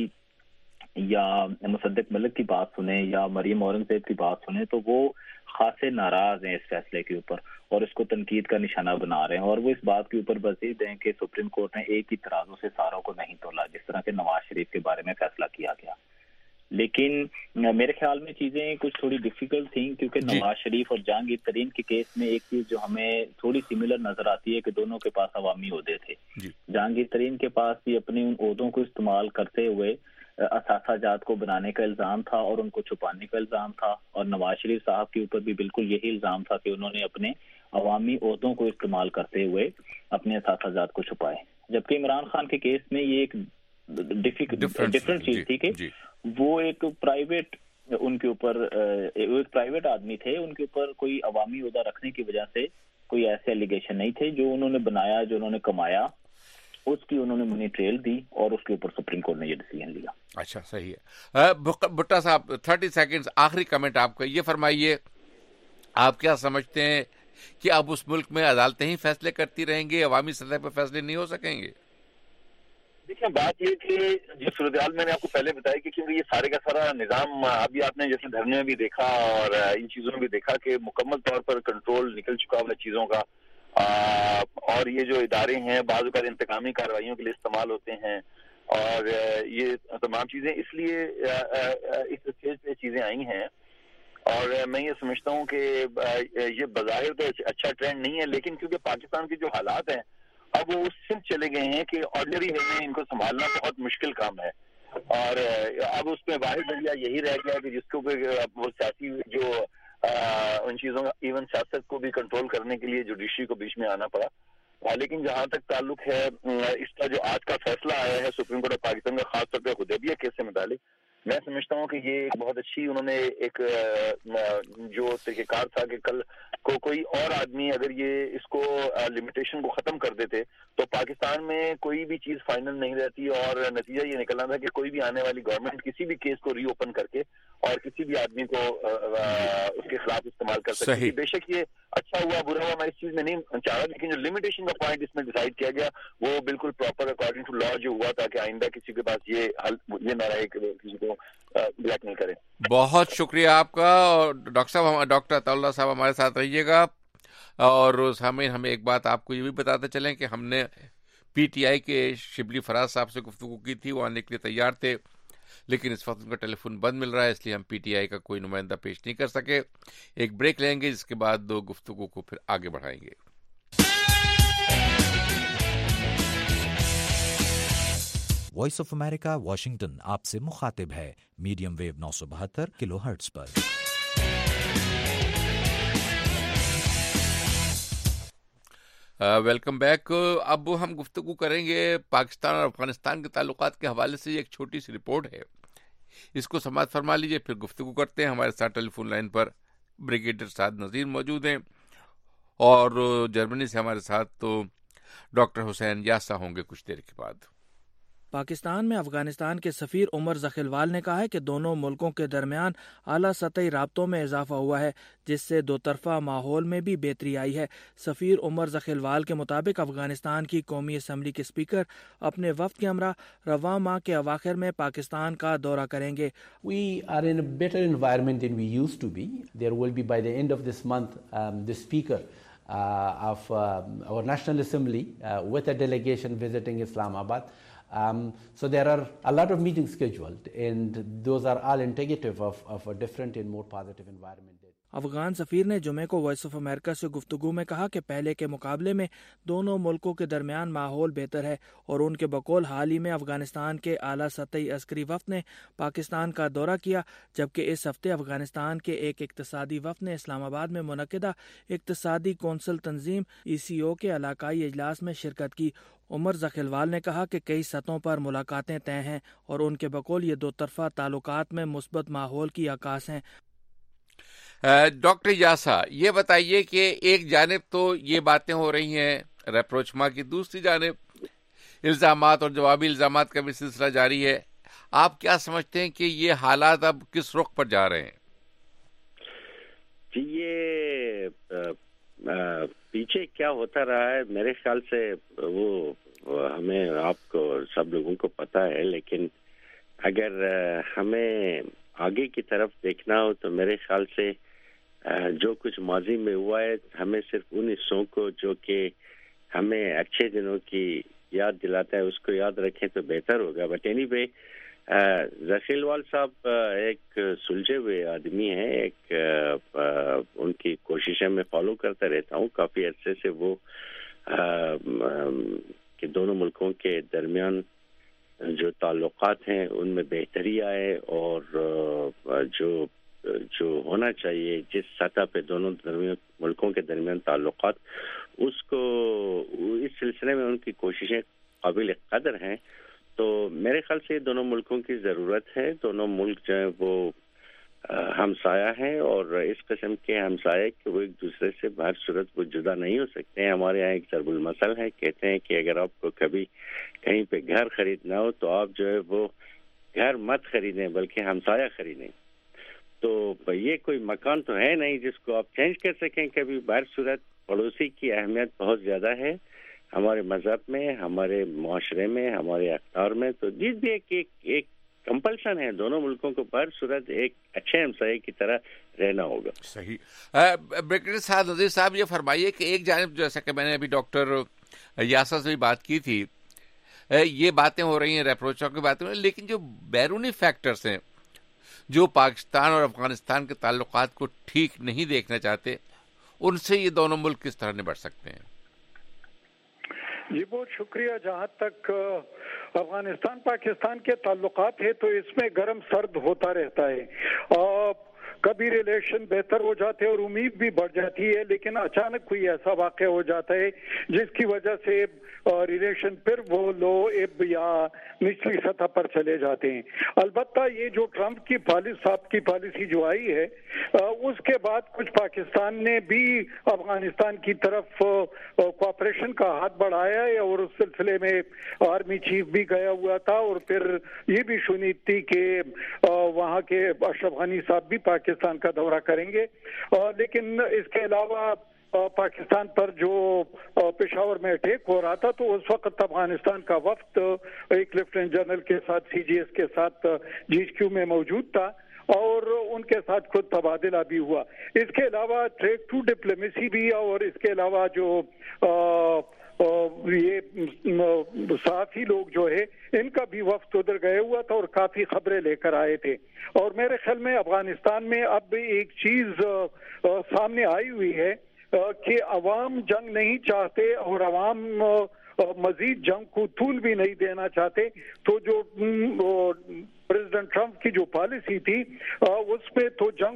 या मुसद्दिक मलिक की बात सुने या मरियम औरंगजेब की बात सुने, तो वो खासे नाराज हैं इस फैसले के ऊपर और इसको तनकीद का निशाना बना रहे हैं, और वो इस बात के ऊपर बजीद हैं कि सुप्रीम कोर्ट ने एक ही तराजू से सारों को नहीं तोला, जिस तरह के नवाज शरीफ के बारे में फैसला किया गया। लेकिन मेरे ख्याल में चीजें कुछ थोड़ी डिफिकल्ट थी, क्योंकि नवाज शरीफ और जहांगीर तरीन के केस में एक चीज जो हमें थोड़ी सिमिलर नजर आती है कि दोनों के पास अवामी ओहदे थे। जहांगीर तरीन के पास भी अपने उन ओहदों को इस्तेमाल करते हुए असासाजात को बनाने का इल्जाम था और उनको छुपाने का इल्जाम था, और नवाज शरीफ साहब के ऊपर भी बिल्कुल यही इल्जाम था कि उन्होंने अपने अवामी ओहदों को इस्तेमाल करते हुए अपने असासाजात को छुपाए। जबकि इमरान खान के केस में ये एक डिफरेंट चीज थी कि वो एक प्राइवेट, उनके ऊपर एक प्राइवेट आदमी थे, उनके ऊपर कोई अवामी ओहदा रखने की वजह से कोई ऐसे एलिगेशन नहीं थे। जो उन्होंने बनाया, जो उन्होंने कमाया, उसकी उन्होंने मनी ट्रेल दी और उसके ऊपर सुप्रीम कोर्ट ने ये डिसीजन लिया। अच्छा, सही है। भुट्टा साहब, 30 सेकंड्स, आखिरी कमेंट आपका, ये फरमाइए आप क्या समझते हैं कि अब उस मुल्क में अदालतें ही फैसले करती रहेंगी, अवामी सतह पर फैसले नहीं हो सकेंगे? देखिए, बात ये कि जिस सूरत मैंने आपको पहले बताया कि क्योंकि ये सारे का सारा निजाम अभी आपने जैसे धरने में भी देखा और इन चीजों में भी देखा कि मुकम्मल तौर पर कंट्रोल निकल चुका हुआ चीजों का, और ये जो इदारे हैं बाज़ औक़ात इंतकामी कार्रवाइयों के लिए इस्तेमाल होते हैं, और ये तमाम चीजें इसलिए इस स्टेज पे चीजें आई हैं। और मैं ये समझता हूँ कि ये बज़ाहिर तो अच्छा ट्रेंड नहीं है, लेकिन क्योंकि पाकिस्तान के जो हालात हैं अब वो उस सिम चले गए हैं कि ऑर्डिनरी में इनको संभालना बहुत मुश्किल काम है, और अब उसमें वाहिद नजरिया यही रह गया कि जिसको वो सियासी जो उन चीजों, इवन सियासत को भी कंट्रोल करने के लिए जुडिशरी को बीच में आना पड़ा। लेकिन जहां तक ताल्लुक है इसका जो आज का फैसला आया है सुप्रीम कोर्ट ऑफ पाकिस्तान का, खासतौर पर हुदैबिया केस से मुतालिक, मैं समझता हूँ कि ये एक बहुत अच्छी उन्होंने एक जो तरीक़ेकार था कि कल को कोई और आदमी अगर ये इसको लिमिटेशन को खत्म कर देते तो पाकिस्तान में कोई भी चीज फाइनल नहीं रहती, और नतीजा ये निकलना था कि कोई भी आने वाली गवर्नमेंट किसी भी केस को रीओपन करके और किसी भी आदमी को उसके खिलाफ इस्तेमाल कर सकती है। बेशक ये अच्छा हुआ बुरा हुआ मैं इस चीज में नहीं चाह रहा, लेकिन जो लिमिटेशन का पॉइंट इसमें डिसाइड किया गया वो बिल्कुल प्रॉपर अकॉर्डिंग टू लॉ जो हुआ था कि आइंदा किसी के पास ये ना रहे किसी को ब्लैकमेल करें। बहुत शुक्रिया आपका। और डॉक्टर साहब, डॉक्टर अताउल्लाह साहब हमारे साथ रहिएगा, और हमें एक बात आपको ये भी बताते चलें कि हमने पीटीआई के शिबली फराज साहब से गुफ्तगू की थी, वो आने के लिए तैयार थे, लेकिन इस वक्त उनका टेलीफोन बंद मिल रहा है, इसलिए हम पीटीआई का कोई नुमाइंदा पेश नहीं कर सके। एक ब्रेक लेंगे, जिसके बाद दो गुफ्तगू को फिर आगे बढ़ाएंगे। वॉइस ऑफ अमेरिका वाशिंगटन आपसे मुखातिब है मीडियम वेव 972 किलोहर्ट्ज पर। Welcome back. अब हम गुफ्तगू करेंगे पाकिस्तान और अफगानिस्तान के ताल्लुकात के हवाले से। एक छोटी सी रिपोर्ट है, इसको समाअत फरमा लीजिए, फिर गुफ्तगू करते हैं। हमारे साथ टेलीफोन लाइन पर ब्रिगेडियर साद नज़ीर मौजूद हैं और जर्मनी से हमारे साथ तो डॉक्टर हुसैन यासा होंगे कुछ देर के बाद। पाकिस्तान में अफगानिस्तान के सफ़ीर उमर ज़खिलवाल ने कहा है कि दोनों मुल्कों के दरमियान आला सतही राब्तों में इजाफा हुआ है, जिससे दो तरफा माहौल में भी बेहतरी आई है। सफ़ीर उमर ज़खिलवाल के मुताबिक अफगानिस्तान की कौमी असम्बली के स्पीकर अपने वफ्द के हमरा रवां माह के अवाखिर में पाकिस्तान का दौरा करेंगे। We are in a better environment than we used to be. There will be by the end of this month the speaker of our National Assembly with a delegation visiting Islamabad. So there are a lot of meetings scheduled, and those are all indicative of a different and more positive environment. Afghan सफ़ीर ने जुमे को voice of America से गुफ्तगू में कहा कि पहले के मुकाबले में दोनों मुल्कों के दरमियान माहौल बेहतर है और उनके बकौल हाल ही में अफगानिस्तान के आला सतही अस्करी वफ़द ने पाकिस्तान का दौरा किया, जबकि इस हफ्ते अफगानिस्तान के एक इक़्तिसादी वफ़द ने इस्लामाबाद में मुनक़िदा इक़्तिसादी कौंसल तंजीम ECO के इलाकाई इजलास में शिरकत की। उमर ज़खिलवाल ने कहा कि कई सतहों पर मुलाकातें तय हैं और उनके बकौल ये दो तरफा ताल्लुकात में मुस्बत माहौल की आकाश हैं। डॉक्टर यासा, ये बताइए कि एक जानिब तो ये बातें हो रही हैं रेप्रोचमा की, दूसरी जानिब इल्ज़ामात और जवाबी इल्ज़ामात का भी सिलसिला जारी है। आप क्या समझते हैं कि ये हालात अब किस रुख पर जा रहे हैं? जी, ये पीछे क्या होता रहा है मेरे ख्याल से वो हमें आपको सब लोगों को पता है, लेकिन अगर हमें आगे की तरफ देखना हो तो मेरे ख्याल से जो कुछ माजी में हुआ है हमें सिर्फ उन हिस्सों को जो कि हमें अच्छे दिनों की याद दिलाता है उसको याद रखें तो बेहतर होगा। बट एनीवे, ज़खिलवाल साहब एक सुलझे हुए आदमी हैं, एक उनकी कोशिशें मैं फॉलो करता रहता हूँ काफ़ी अरसे से। वो कि दोनों मुल्कों के दरमियान जो ताल्लुकात हैं उनमें बेहतरी आए और जो होना चाहिए जिस सतह पे दोनों मुल्कों के दरमियान ताल्लुकात, उसको इस सिलसिले में उनकी कोशिशें काबिल कदर हैं। तो मेरे ख्याल से दोनों मुल्कों की ज़रूरत है। दोनों मुल्क जो है वो हमसाया हैं और इस किस्म के हमसाए कि वो एक दूसरे से हर सूरत वो जुदा नहीं हो सकते हैं। हमारे यहाँ एक ज़रबुल मसल है, कहते हैं कि अगर आपको कभी कहीं पे घर खरीदना हो तो आप जो है वो घर मत खरीदें बल्कि हमसाया खरीदें। तो ये कोई मकान तो है नहीं जिसको आप चेंज कर सकें कभी। हर सूरत पड़ोसी की अहमियत बहुत ज़्यादा है हमारे मज़हब में, हमारे माशरे में, हमारे अख्तार में। तो जिस भी एक कंपल्सन है दोनों मुल्कों को हर सूरत एक अच्छे हमसाये की तरह रहना होगा। सही। ब्रिगेडियर साद नज़ीर साहब, ये फरमाइए कि एक जानिब जैसा कि मैंने अभी डॉक्टर यासा से भी बात की थी, ये बातें हो रही हैं, रेप्रोचों की बातें हो रही हैं, लेकिन जो बैरूनी फैक्टर्स हैं जो पाकिस्तान और अफगानिस्तान के ताल्लुकात को ठीक नहीं देखना चाहते, उनसे ये दोनों मुल्क किस तरह निपट सकते हैं? जी बहुत शुक्रिया। जहाँ तक अफगानिस्तान पाकिस्तान के ताल्लुकात है तो इसमें गर्म सर्द होता रहता है। कभी रिलेशन बेहतर हो जाते हैं और उम्मीद भी बढ़ जाती है, लेकिन अचानक कोई ऐसा वाक़या हो जाता है जिसकी वजह से रिलेशन फिर वो लो एब या निचली सतह पर चले जाते हैं। अलबत्ता ये जो ट्रंप की पॉलिसी जो आई है उसके बाद कुछ पाकिस्तान ने भी अफगानिस्तान की तरफ कोऑपरेशन का हाथ बढ़ाया है और उस सिलसिले में आर्मी चीफ भी गया हुआ था और फिर ये भी सुनी थी कि वहाँ के अशरफ गनी साहब भी पाकिस्तान का दौरा करेंगे। लेकिन इसके अलावा पाकिस्तान पर जो पेशावर में अटैक हो रहा था तो उस वक्त अफगानिस्तान का वफ्द एक लेफ्टिनेंट जनरल के साथ CGS के साथ GHQ में मौजूद था और उनके साथ खुद तबादला भी हुआ। इसके अलावा ट्रैक टू डिप्लोमेसी भी और इसके अलावा जो ये साथी लोग जो है इनका भी वफ्द उधर गए हुआ था और काफी खबरें लेकर आए थे। और मेरे ख्याल में अफगानिस्तान में अब भी एक चीज सामने आई हुई है कि अवाम जंग नहीं चाहते और अवाम मजीद जंग को तूल भी नहीं देना चाहते। तो जो प्रेसिडेंट ट्रंप की जो पॉलिसी थी उसमें तो जंग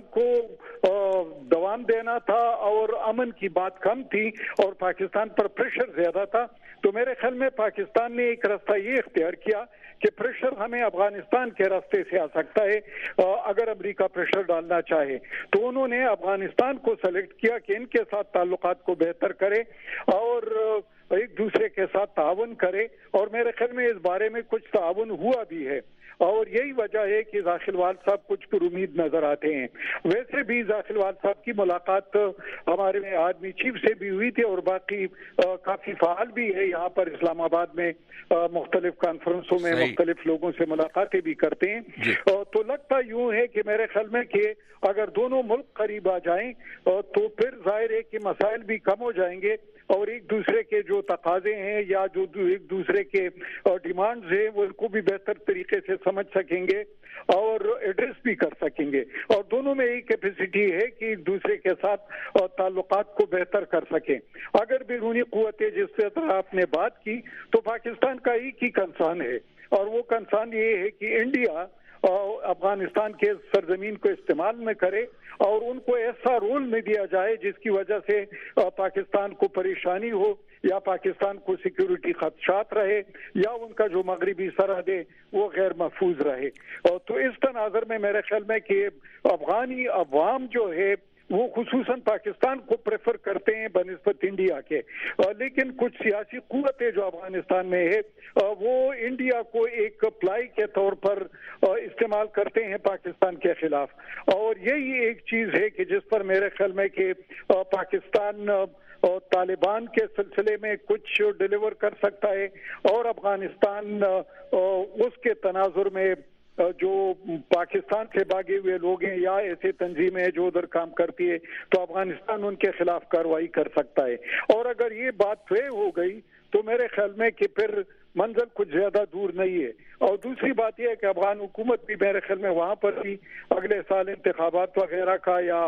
को दवाम देना था और अमन की बात कम थी और पाकिस्तान पर प्रेशर ज्यादा था। तो मेरे ख्याल में पाकिस्तान ने एक रास्ता ये इख्तियार किया कि प्रेशर हमें अफगानिस्तान के रास्ते से आ सकता है अगर अमेरिका प्रेशर डालना चाहे। तो उन्होंने अफगानिस्तान को सेलेक्ट किया कि इनके साथ ताल्लुकात को बेहतर करे और एक दूसरे के साथ ताउन करे, और मेरे ख्याल में इस बारे में कुछ ताउन हुआ भी है और यही वजह है कि जाखिलवाल साहब कुछ पुरुमीद नजर आते हैं। वैसे भी जाखिलवाल साहब की मुलाकात हमारे आर्मी चीफ से भी हुई थी और बाकी काफी फाल भी है यहाँ पर इस्लामाबाद में, मुख्तलिफ कॉन्फ्रेंसों में मुख्तलिफ लोगों से मुलाकातें भी करते हैं। तो लगता यूं है कि मेरे ख्याल में कि अगर दोनों मुल्क करीब आ जाएं तो फिर जाहिर है कि मसाइल भी कम हो जाएंगे और एक दूसरे के जो तकाजे हैं या जो एक दूसरे के डिमांड्स हैं वो उनको भी बेहतर तरीके से समझ सकेंगे और एड्रेस भी कर सकेंगे, और दोनों में यही कैपेसिटी है कि एक दूसरे के साथ ताल्लुकात को बेहतर कर सकें। अगर बैरूनी कुव्वतें जिससे तरह आपने बात की तो पाकिस्तान का एक ही कंसर्न है और वो कंसर्न ये है कि इंडिया अफगानिस्तान के सरजमीन को इस्तेमाल न करे और उनको ऐसा रोल में दिया जाए जिसकी वजह से पाकिस्तान को परेशानी हो या पाकिस्तान को सिक्योरिटी खदशात रहे या उनका जो मगरबी सरहद है वो गैर महफूज रहे। और तो इस तनाज़र में मेरे ख्याल में कि अफगानी अवाम जो है वो खुसूसन पाकिस्तान को प्रेफर करते हैं बनिस्बत इंडिया के, लेकिन कुछ सियासी कुव्वतें जो अफगानिस्तान में है वो इंडिया को एक प्लाई के तौर पर इस्तेमाल करते हैं पाकिस्तान के खिलाफ, और यही एक चीज है कि जिस पर मेरे ख्याल में कि पाकिस्तान तालिबान के सिलसिले में कुछ डिलीवर कर सकता है और अफगानिस्तान उसके तनाजुर में जो पाकिस्तान से भागे हुए लोग हैं या ऐसे तंजीमें हैं जो उधर काम करती है तो अफगानिस्तान उनके खिलाफ कार्रवाई कर सकता है। और अगर ये बात तय हो गई तो मेरे ख्याल में कि फिर मंजिल कुछ ज्यादा दूर नहीं है। और दूसरी बात यह है कि अफगान हुकूमत भी मेरे ख्याल में वहां पर भी अगले साल इंतखाबात वगैरह का या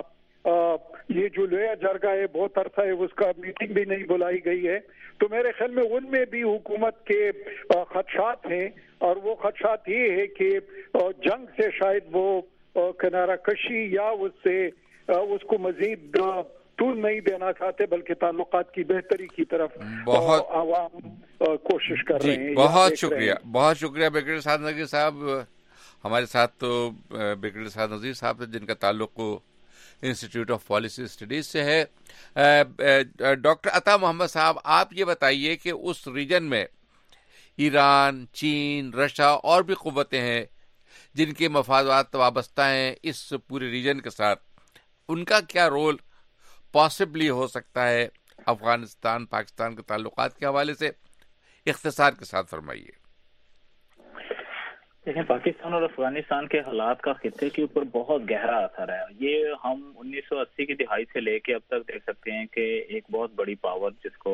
ये जो लोया जरगा है बहुत अरसा है उसका मीटिंग भी नहीं बुलाई गई है, तो मेरे ख्याल में उनमें भी हुकूमत के खदशात हैं और वो खदशात ये है कि जंग से शायद वो किनारा कशी या उससे उसको मजीद तूल नहीं देना चाहते बल्कि ताल्लुकात की बेहतरी की तरफ आवाम कोशिश कर रहे हैं। बहुत शुक्रिया ब्रिगेडियर साद नज़ीर साहब। हमारे साथ तो ब्रिगेडियर साद नज़ीर साहब थे जिनका ताल्लुक इंस्टीट्यूट ऑफ पॉलिसी स्टडीज से है। डॉक्टर अता मोहम्मद साहब, आप ये बताइए कि उस रीजन में ईरान, चीन, रशिया और भी कुव्वतें हैं जिनके मफादात वाबस्ता हैं इस पूरे रीजन के साथ, उनका क्या रोल पॉसिबली हो सकता है अफगानिस्तान पाकिस्तान के ताल्लुकात के हवाले से? इख्तिसार के साथ फरमाइए। देखें, पाकिस्तान और अफगानिस्तान के हालात का खित्ते के ऊपर बहुत गहरा असर है। ये हम 1980 की दिहाई से लेके अब तक देख सकते हैं कि एक बहुत बड़ी पावर जिसको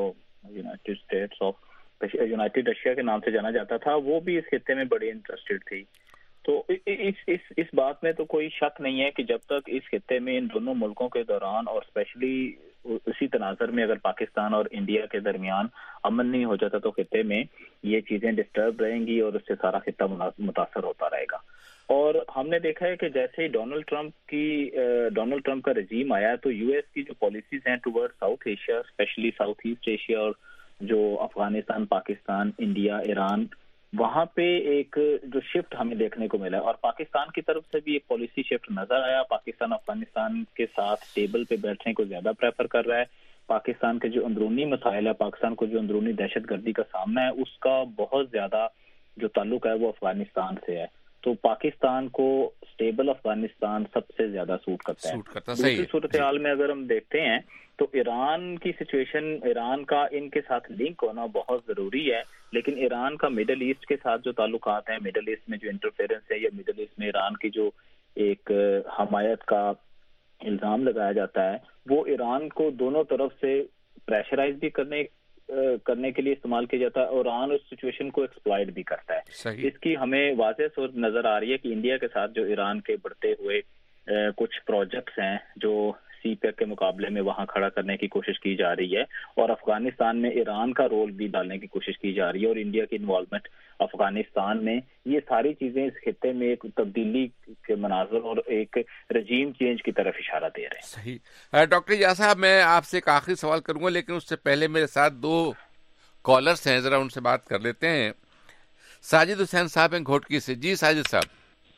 यूनाइटेड रशिया के नाम से जाना जाता था वो भी इस खित्ते में बड़ी इंटरेस्टेड थी। तो इस बात में तो कोई शक नहीं है कि जब तक इस खित्ते में इन दोनों मुल्कों के दौरान और स्पेशली उसी तनाजर में अगर पाकिस्तान और इंडिया के दरमियान अमन नहीं हो जाता तो खित्ते में ये चीजें डिस्टर्ब रहेंगी और उससे सारा खित्ता मुतासर होता रहेगा। और हमने देखा है कि जैसे ही डोनाल्ड ट्रंप का रजीम आया तो यूएस की जो पॉलिसीज हैं toward South Asia, specially South East Asia और जो अफगानिस्तान, पाकिस्तान, इंडिया, ईरान, वहां पे एक जो शिफ्ट हमें देखने को मिला और पाकिस्तान की तरफ से भी एक पॉलिसी शिफ्ट नजर आया। पाकिस्तान अफगानिस्तान के साथ टेबल पे बैठने को ज्यादा प्रेफर कर रहा है। पाकिस्तान के जो अंदरूनी मसाइल है, पाकिस्तान को जो अंदरूनी दहशतगर्दी का सामना है, उसका बहुत ज्यादा जो ताल्लुक है वो अफगानिस्तान से है। तो पाकिस्तान को स्टेबल अफगानिस्तान सबसे ज्यादा सूट करता है। दूसरी सूरत हाल में अगर हम देखते हैं तो ईरान की सिचुएशन, ईरान का इनके साथ लिंक होना बहुत जरूरी है, लेकिन ईरान का मिडल ईस्ट के साथ जो ताल्लुकात हैं, मिडल ईस्ट में जो इंटरफेरेंस है या मिडल ईस्ट में ईरान की जो एक हमायत का इल्जाम लगाया जाता है वो ईरान को दोनों तरफ से प्रेशराइज भी करने के लिए इस्तेमाल किया जाता है और ईरान उस सिचुएशन को एक्सप्लॉइट भी करता है। इसकी हमें वाज़ेह सूरत नजर आ रही है कि इंडिया के साथ जो ईरान के बढ़ते हुए कुछ प्रोजेक्ट्स हैं जो سی پیک کے مقابلے میں وہاں کھڑا کرنے کی کوشش کی جا رہی ہے، اور افغانستان میں ایران کا رول بھی ڈالنے کی کوشش کی جا رہی ہے، اور انڈیا کی انوالومنٹ افغانستان میں، یہ ساری چیزیں اس خطے میں ایک تبدیلی کے مناظر اور ایک رجیم چینج کی طرف اشارہ دے رہے ہیں۔ صحیح۔ ڈاکٹر یاسر صاحب، میں آپ سے ایک آخری سوال کروں گا، لیکن اس سے پہلے میرے ساتھ 2 کالرز ہیں، ذرا ان سے بات کر لیتے ہیں۔ ساجد حسین صاحب ہیں گھوٹکی سے۔ جی ساجد صاحب۔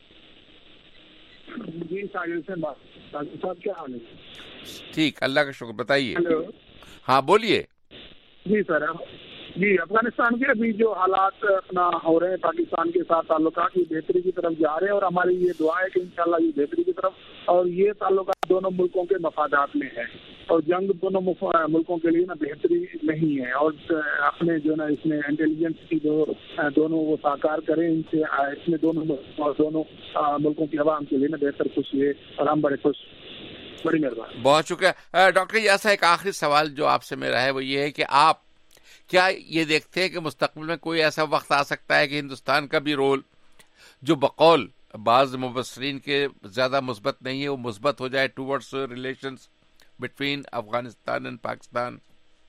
جی ساجد سے بات، ساجد صاحب کیا حال ہے؟ ٹھیک، اللہ کا شکر، بتائیے۔ ہیلو، ہاں بولیے۔ جی سر، جی افغانستان کے ابھی جو حالات اپنا ہو رہے ہیں، پاکستان کے ساتھ تعلقات کی بہتری کی طرف جا رہے ہیں، اور ہماری یہ دعا ہے کہ انشاءاللہ یہ بہتری کی طرف، اور یہ تعلقات دونوں ملکوں کے مفادات میں ہے، اور جنگ دونوں ملکوں کے لیے نا بہتری نہیں ہے، اور اپنے جو نا اس میں انٹیلیجنس کی جو دونوں وہ ساکار کریں، ان سے اس میں دونوں ملکوں کی عوام کے لیے نا بہتر خوش ہے، اور ہم بڑے خوش۔ بڑی مہربانی، بہت شکریہ۔ ڈاکٹر یاسر، ایک آخری سوال جو آپ سے میرا ہے وہ یہ ہے کہ آپ کیا یہ دیکھتے ہیں کہ مستقبل میں کوئی ایسا وقت آ سکتا ہے کہ ہندوستان کا بھی رول، جو بقول بعض مبصرین کے زیادہ مثبت نہیں ہے، وہ مثبت ہو جائے towards relations between Afghanistan and Pakistan?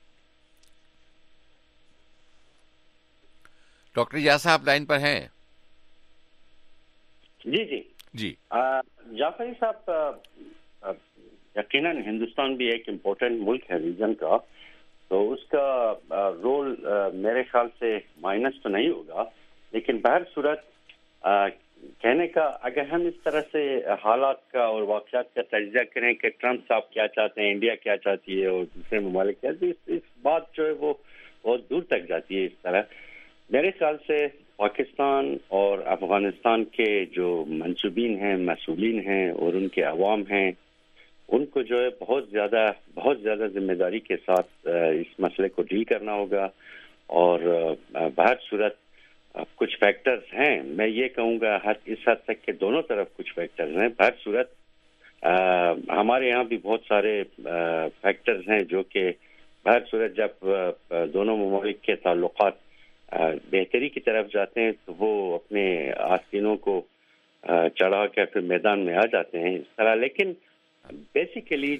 Doctor Yasir, آپ لائن پر ہیں؟ جی جی جی جعفری صاحب، یقیناً ہندوستان بھی ایک امپورٹنٹ ملک ہے ریجن کا، تو اس کا رول میرے خیال سے مائنس تو نہیں ہوگا، لیکن بہر صورت کہنے کا اگر ہم اس طرح سے حالات کا اور واقعات کا تجزیہ کریں کہ ٹرمپ صاحب کیا چاہتے ہیں، انڈیا کیا چاہتی ہے اور دوسرے ممالک کیا، اس بات جو ہے وہ بہت دور تک جاتی ہے۔ اس طرح میرے خیال سے پاکستان اور افغانستان کے جو منصوبین ہیں، مسئولین ہیں اور ان کے عوام ہیں، ان کو جو ہے بہت زیادہ ذمہ داری کے ساتھ اس مسئلے کو ڈیل کرنا ہوگا، اور بہر صورت کچھ فیکٹرز ہیں، میں یہ کہوں گا اس حد تک کہ دونوں طرف کچھ فیکٹرز ہیں۔ بہر صورت ہمارے یہاں بھی بہت سارے فیکٹرز ہیں جو کہ بہر صورت جب دونوں ممالک کے تعلقات بہتری کی طرف جاتے ہیں تو وہ اپنے آستینوں کو چڑھا کے پھر میدان میں آ جاتے ہیں اس طرح، لیکن بیسیکلی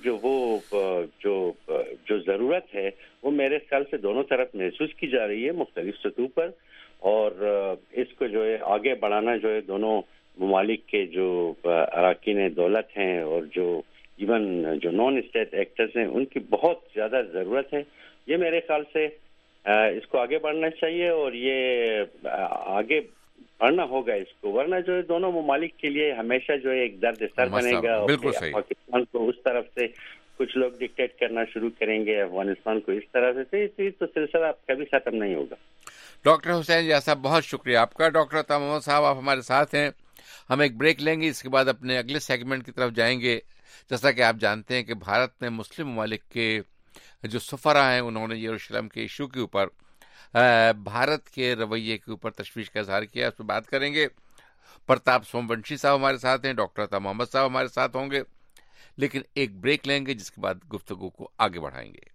جو ضرورت ہے وہ میرے خیال سے دونوں طرف محسوس کی جا رہی ہے مختلف سطحوں پر، اور اس کو جو ہے آگے بڑھانا جو ہے دونوں ممالک کے جو اراکین دولت ہیں اور جو ایون جو نان اسٹیٹ ایکٹرز ہیں ان کی بہت زیادہ ضرورت ہے۔ یہ میرے خیال سے اس کو آگے بڑھنا چاہیے، اور یہ آگے بڑھنا ہوگا اس کو، ورنہ جو ہے دونوں ممالک کے لیے ہمیشہ جو ہے ایک درد سر بنے گا، اور پاکستان کو اس طرف سے کچھ لوگ ڈکٹیٹ کرنا شروع کریں گے، افغانستان کو اس طرح سے، تو سلسلہ کبھی ختم نہیں ہوگا۔ ڈاکٹر حسین یاسر صاحب، بہت شکریہ آپ کا۔ ڈاکٹر عطا محمد صاحب، آپ ہمارے ساتھ ہیں، ہم ایک بریک لیں گے، اس کے بعد اپنے اگلے سیگمنٹ کی طرف جائیں گے۔ جیسا کہ آپ جانتے ہیں کہ بھارت نے مسلم ممالک کے جو سفراء ہیں انہوں نے یروشلم کے ایشو کے اوپر بھارت کے رویے کے اوپر تشویش کا اظہار کیا، اس پہ بات کریں گے۔ پرتاپ سومونشی صاحب ہمارے ساتھ ہیں، ڈاکٹر عطا محمد صاحب ہمارے ساتھ ہوں گے، لیکن ایک بریک لیں گے جس کے بعد گفتگو کو آگے بڑھائیں گے۔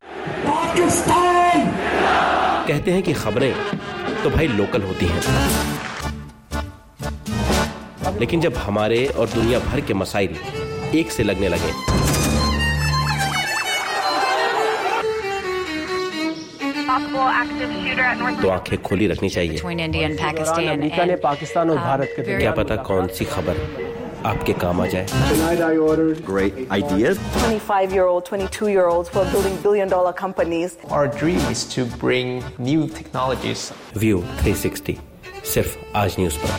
کہتے ہیں کہ خبریں تو بھائی لوکل ہوتی ہیں، لیکن جب ہمارے اور دنیا بھر کے مسائل ایک سے لگنے لگے تو آنکھیں کھلی رکھنی چاہیے۔ امریکہ نے پاکستان اور بھارت کے کیا پتا کون سی خبر آپ کے کام آ جائے۔ Great ideas. 25-year-old, 22-year-olds who are building billion-dollar companies. Our dream is to bring new technologies. View 360 صرف آج نیوز پر۔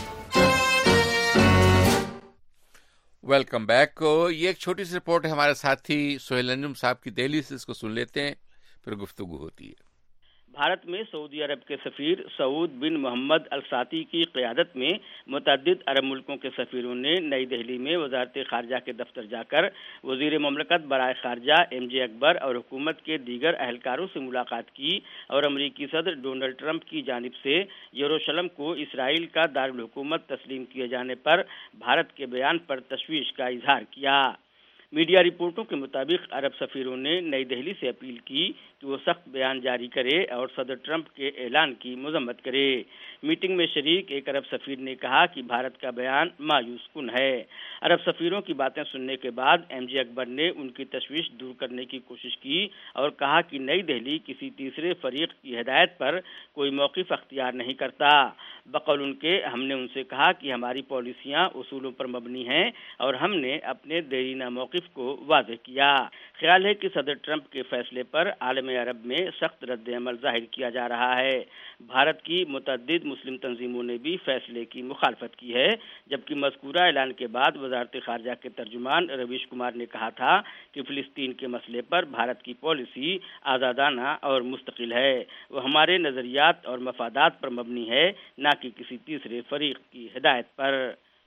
Welcome back. یہ ایک چھوٹی سی رپورٹ ہے ہمارے ساتھی سہیل انجم صاحب کی دہلی سے، اس کو سن لیتے ہیں پھر گفتگو ہوتی ہے۔ بھارت میں سعودی عرب کے سفیر سعود بن محمد الساتی کی قیادت میں متعدد عرب ملکوں کے سفیروں نے نئی دہلی میں وزارت خارجہ کے دفتر جا کر وزیر مملکت برائے خارجہ MJ اکبر اور حکومت کے دیگر اہلکاروں سے ملاقات کی، اور امریکی صدر ڈونلڈ ٹرمپ کی جانب سے یروشلم کو اسرائیل کا دارالحکومت تسلیم کیے جانے پر بھارت کے بیان پر تشویش کا اظہار کیا۔ मीडिया रिपोर्टों के मुताबिक अरब सफीरों ने नई दिल्ली से अपील की कि वो सख्त बयान जारी करे और सदर ट्रंप के ऐलान की मजम्मत करे। मीटिंग में शरीक एक अरब सफीर ने कहा कि भारत का बयान मायूस कुन है। अरब सफीरों की बातें सुनने के बाद एमजे अकबर ने उनकी तशवीश दूर करने की कोशिश की और कहा कि नई दिल्ली किसी तीसरे फरीक की हिदायत पर कोई मौक़िफ़ अख्तियार नहीं करता। बकौल उनके, हमने उनसे कहा कि हमारी पॉलिसियां उसूलों पर मबनी हैं और हमने अपने देरीना मौक़िफ़ को वाज़ेह किया। ख्याल है कि सदर ट्रंप के फैसले पर आलम अरब में सख्त रद्द-ए-अमल ज़ाहिर किया जा रहा है। भारत की मुतअद्दिद मुस्लिम तंजीमों ने भी फैसले की मुखालफत की है, जबकि मज़कूरा ऐलान के बाद वज़ारत ख़ारजा के तर्जुमान रवीश कुमार ने कहा था कि फ़िलिस्तीन के मसले पर भारत की पॉलिसी आज़ादाना और मुस्तकिल है। वो हमारे नज़रियात और मफादात पर मबनी है, न कि किसी तीसरे फरीक की हिदायत पर।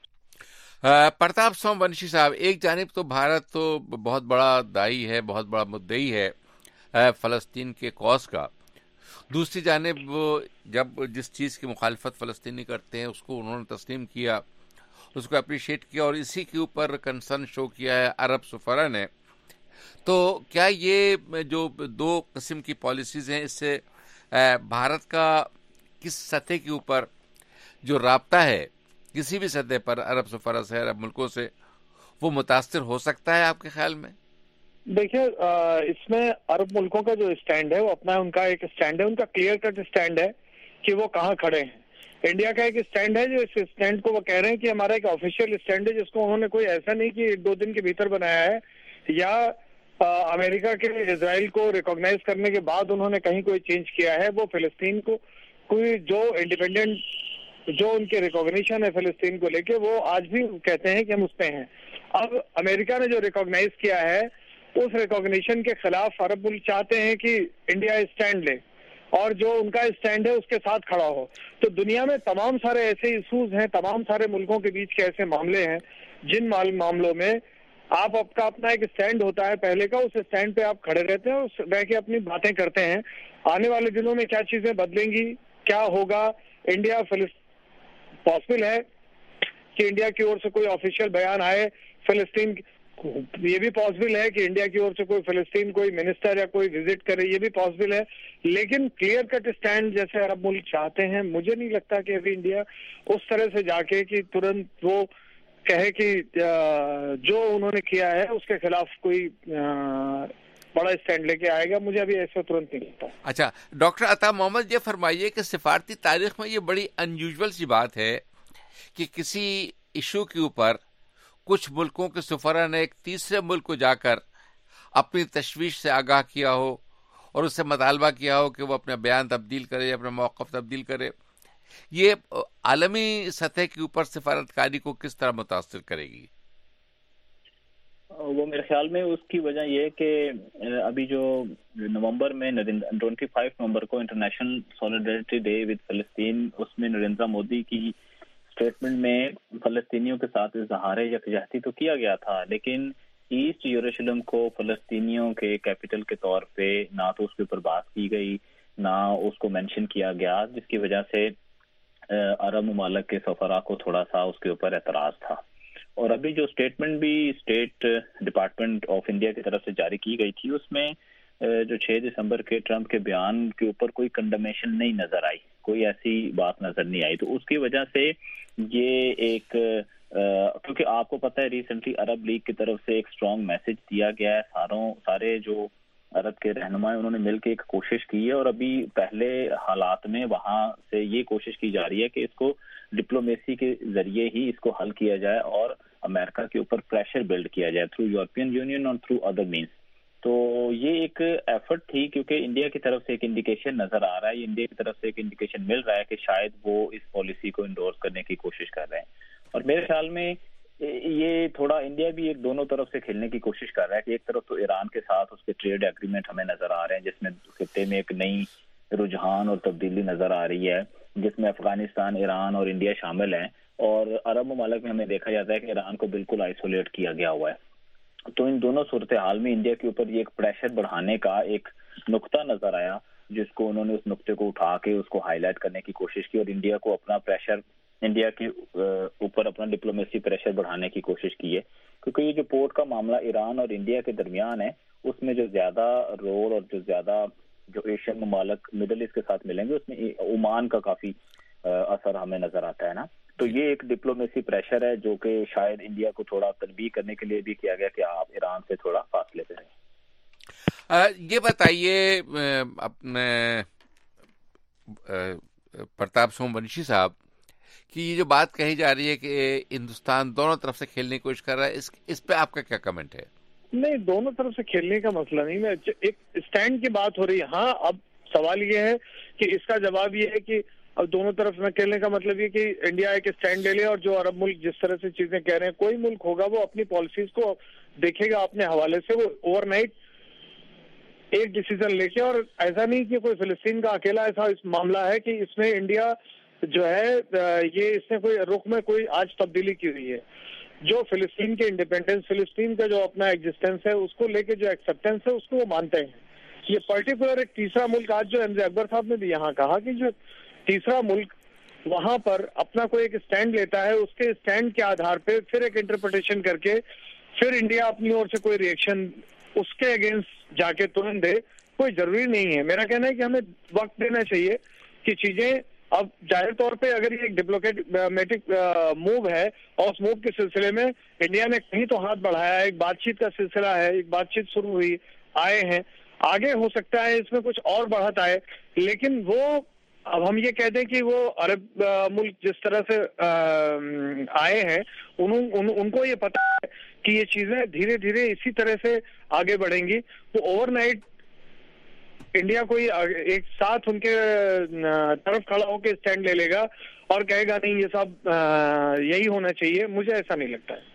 प्रताप सोमवंशी साहब, एक जानिब तो भारत तो बहुत बड़ा दाई है, बहुत बड़ा मुद्दई है फ़लस्तीन के कॉज का, दूसरी जानिब जब जिस चीज़ की मुखालफत फ़लस्तीनी करते हैं उसको उन्होंने तस्लीम किया, उसको अप्रिशिएट किया और इसी के ऊपर कंसर्न शो किया है अरब सफरा ने। तो क्या ये जो दो किस्म की पॉलिसीज़ हैं, इससे भारत का किस सतह के ऊपर जो राब्ता है किसी भी सतह पर अरब सफरा से, अरब मुल्कों से, वो मुतासिर हो सकता है आपके ख्याल में? देखिए, इसमें अरब मुल्कों का जो स्टैंड है वो अपना, उनका एक स्टैंड है, उनका क्लियर कट स्टैंड है कि वो कहाँ खड़े हैं। इंडिया का एक स्टैंड है जो इस स्टैंड को वो कह रहे हैं कि हमारा एक ऑफिशियल स्टैंड है, जिसको उन्होंने कोई ऐसा नहीं कि 1-2 दिन के भीतर बनाया है या अमेरिका के इजराइल को रिकॉग्नाइज करने के बाद उन्होंने कहीं कोई चेंज किया है। वो फिलिस्तीन को कोई जो इंडिपेंडेंट, जो उनके रिकॉग्निशन है फिलिस्तीन को लेके, वो आज भी कहते हैं कि हम उस पे हैं। अब अमेरिका ने जो रिकॉग्नाइज किया है उस रिकॉग्निशन के खिलाफ अरब मुल्क चाहते हैं कि इंडिया स्टैंड ले और जो उनका स्टैंड है उसके साथ खड़ा हो। तो दुनिया में तमाम सारे ऐसे इशूज हैं, तमाम सारे मुल्कों के बीच के ऐसे मामले हैं जिन मामलों में आप आपका अपना एक स्टैंड होता है पहले का, उस स्टैंड पे आप खड़े रहते हैं और रह के अपनी बातें करते हैं। आने वाले दिनों में क्या चीजें बदलेंगी, क्या होगा, इंडिया पॉसिबल है कि इंडिया की ओर से कोई ऑफिशियल बयान आए फिलिस्तीन, ये भी पॉसिबल है कि इंडिया की ओर से कोई फिलिस्तीन कोई मिनिस्टर या कोई विजिट करे, ये भी पॉसिबल है। लेकिन क्लियर कट स्टैंड जैसे अरब मुल्क चाहते हैं, मुझे नहीं लगता कि अभी इंडिया उस तरह से जाके कि तुरंत वो कहे कि जो उन्होंने किया है उसके खिलाफ कोई बड़ा स्टैंड लेके आएगा। मुझे अभी ऐसा तुरंत नहीं लगता। अच्छा, डॉक्टर अता मोहम्मद, ये फरमाइए कि सिफारती तारीख में ये बड़ी अनयूजुअल सी बात है कि किसी इशू के ऊपर कुछ मुल्कों के सफरा ने एक तीसरे मुल्क को जाकर अपनी तशवीश से आगाह किया हो और उससे मुतालबा किया हो कि वो अपना बयान तब्दील करे, अपना मौक़िफ़ तब्दील करे। ये आलमी सतह के ऊपर सिफारतकारी को किस तरह मुतासिर करेगी? वो मेरे ख्याल में उसकी वजह ये है कि अभी जो नवंबर में 25 नवंबर को इंटरनेशनल सॉलिडारिटी डे विद फ़लस्तीन, उसमें नरेंद्र मोदी की स्टेटमेंट में फ़लस्तीनियों के साथ इज़हार यकजहती तो किया गया था, लेकिन ईस्ट यरूशलेम को फ़लस्तीनियों के कैपिटल के तौर पे ना तो उसके ऊपर बात की गई, ना उसको मेंशन किया गया, जिसकी वजह से अरब ममालिक के सफरा को थोड़ा सा उसके ऊपर एतराज़ था। और अभी जो स्टेटमेंट भी स्टेट डिपार्टमेंट ऑफ इंडिया की तरफ से जारी की गई थी, उसमें जो 6 दिसंबर के ट्रंप के बयान के ऊपर कोई कंडमेशन नहीं नजर आई, कोई ऐसी बात नजर नहीं आई। तो उसकी वजह से ये एक क्योंकि आपको पता है रिसेंटली अरब लीग की तरफ से एक स्ट्रॉन्ग मैसेज दिया गया है, सारे जो अरब के रहनुमा उन्होंने मिलकर एक कोशिश की है और अभी पहले हालात में वहां से ये कोशिश की जा रही है कि इसको डिप्लोमेसी के जरिए ही इसको हल किया जाए और अमेरिका के ऊपर प्रेशर बिल्ड किया जाए थ्रू यूरोपियन यूनियन और थ्रू अदर मीन्स। तो ये एक एफर्ट थी क्योंकि इंडिया की तरफ से एक इंडिकेशन नजर आ रहा है, इंडिया की तरफ से एक इंडिकेशन मिल रहा है कि शायद वो इस पॉलिसी को इंडोर्स करने की कोशिश कर रहे हैं। और मेरे ख्याल में ये थोड़ा इंडिया भी एक दोनों तरफ से खेलने की कोशिश कर रहा है कि एक तरफ तो ईरान के साथ उसके ट्रेड एग्रीमेंट हमें नजर आ रहे हैं जिसमें खित्ते में एक नई रुझान और तब्दीली नजर आ रही है, जिसमें अफगानिस्तान, ईरान और इंडिया शामिल हैं। और अरब ममालिक में हमें देखा जाता है कि ईरान को बिल्कुल आइसोलेट किया गया हुआ है। तो इन दोनों सूरत हाल में इंडिया के ऊपर ये एक प्रेशर बढ़ाने का एक नुक्ता नजर आया, जिसको उन्होंने उस नुक्ते को उठा के उसको हाईलाइट करने की कोशिश की और इंडिया को अपना प्रेशर, इंडिया के ऊपर अपना डिप्लोमेसी प्रेशर बढ़ाने की कोशिश की है کیونکہ یہ جو پورٹ کا معاملہ ایران اور انڈیا کے درمیان ہے، اس میں جو زیادہ رول اور جو زیادہ جو ایشین ممالک مڈل ایسٹ کے ساتھ ملیں گے، اس میں عمان کا کافی اثر ہمیں نظر آتا ہے نا. تو یہ ایک ڈپلومیسی پریشر ہے جو کہ شاید انڈیا کو تھوڑا تنبیہ کرنے کے لیے بھی کیا گیا کہ آپ ایران سے تھوڑا فاصلے پہ رہیں. یہ بتائیے اپنے پرتاپ سومونشی صاحب کہ یہ جو بات کہی جا رہی ہے کہ ہندوستان دونوں طرف سے کھیلنے کی کوشش کر رہا ہے، اس پہ آپ کا کیا کمنٹ ہے؟ نہیں، دونوں طرف سے کھیلنے کا مسئلہ نہیں، میں ایک اسٹینڈ کی بات ہو رہی ہے. ہاں، اب سوال یہ ہے کہ اس کا جواب یہ ہے کہ اب دونوں طرف میں کھیلنے کا مطلب یہ کہ انڈیا ایک اسٹینڈ لے لے، اور جو عرب ملک جس طرح سے چیزیں کہہ رہے ہیں، کوئی ملک ہوگا وہ اپنی پالیسیز کو دیکھے گا اپنے حوالے سے، وہ اوور نائٹ ایک ڈیسیزن لے کے. اور ایسا نہیں کہ کوئی فلسطین کا اکیلا ایسا اس معاملہ ہے کہ اس میں انڈیا جو ہے یہ اس نے کوئی رخ میں کوئی آج تبدیلی کی ہوئی ہے. جو فلسطین کے انڈیپینڈنس، فلسطین کا جو اپنا ایگزسٹنس ہے، اس کو لے کے جو ایکسیپٹنس ہے، اس کو وہ مانتے ہیں. یہ پرٹیکولر ایک تیسرا ملک، آج جو MJ اکبر صاحب نے بھی یہاں کہا کہ جو تیسرا ملک وہاں پر اپنا کوئی ایک اسٹینڈ لیتا ہے، اس کے اسٹینڈ کے آدھار پہ پھر ایک انٹرپریٹیشن کر کے پھر انڈیا اپنی اور سے کوئی ریئیکشن اس کے اگینسٹ جا کے ترنت دے، کوئی ضروری نہیں ہے. میرا کہنا ہے کہ ہمیں وقت دینا چاہیے کہ چیزیں، اب ظاہر طور پہ اگر یہ ایک ڈپلومیٹک موو ہے اور اس موو کے سلسلے میں انڈیا نے کہیں تو ہاتھ بڑھایا ہے، ایک بات چیت کا سلسلہ ہے، ایک بات چیت شروع ہوئی، آئے ہیں، آگے ہو سکتا ہے اس میں کچھ اور بڑھت آئے، لیکن وہ اب ہم یہ کہہ دیں کہ وہ عرب ملک جس طرح سے آئے ہیں ان کو یہ پتا ہے کہ یہ چیزیں دھیرے دھیرے اسی طرح سے آگے بڑھیں گی. تو اوور نائٹ انڈیا کوئی ایک ساتھ ان کے طرف کھڑا ہو کے اسٹینڈ لے لے گا اور کہے گا نہیں یہ سب یہی ہونا چاہیے، مجھے ایسا نہیں لگتا ہے.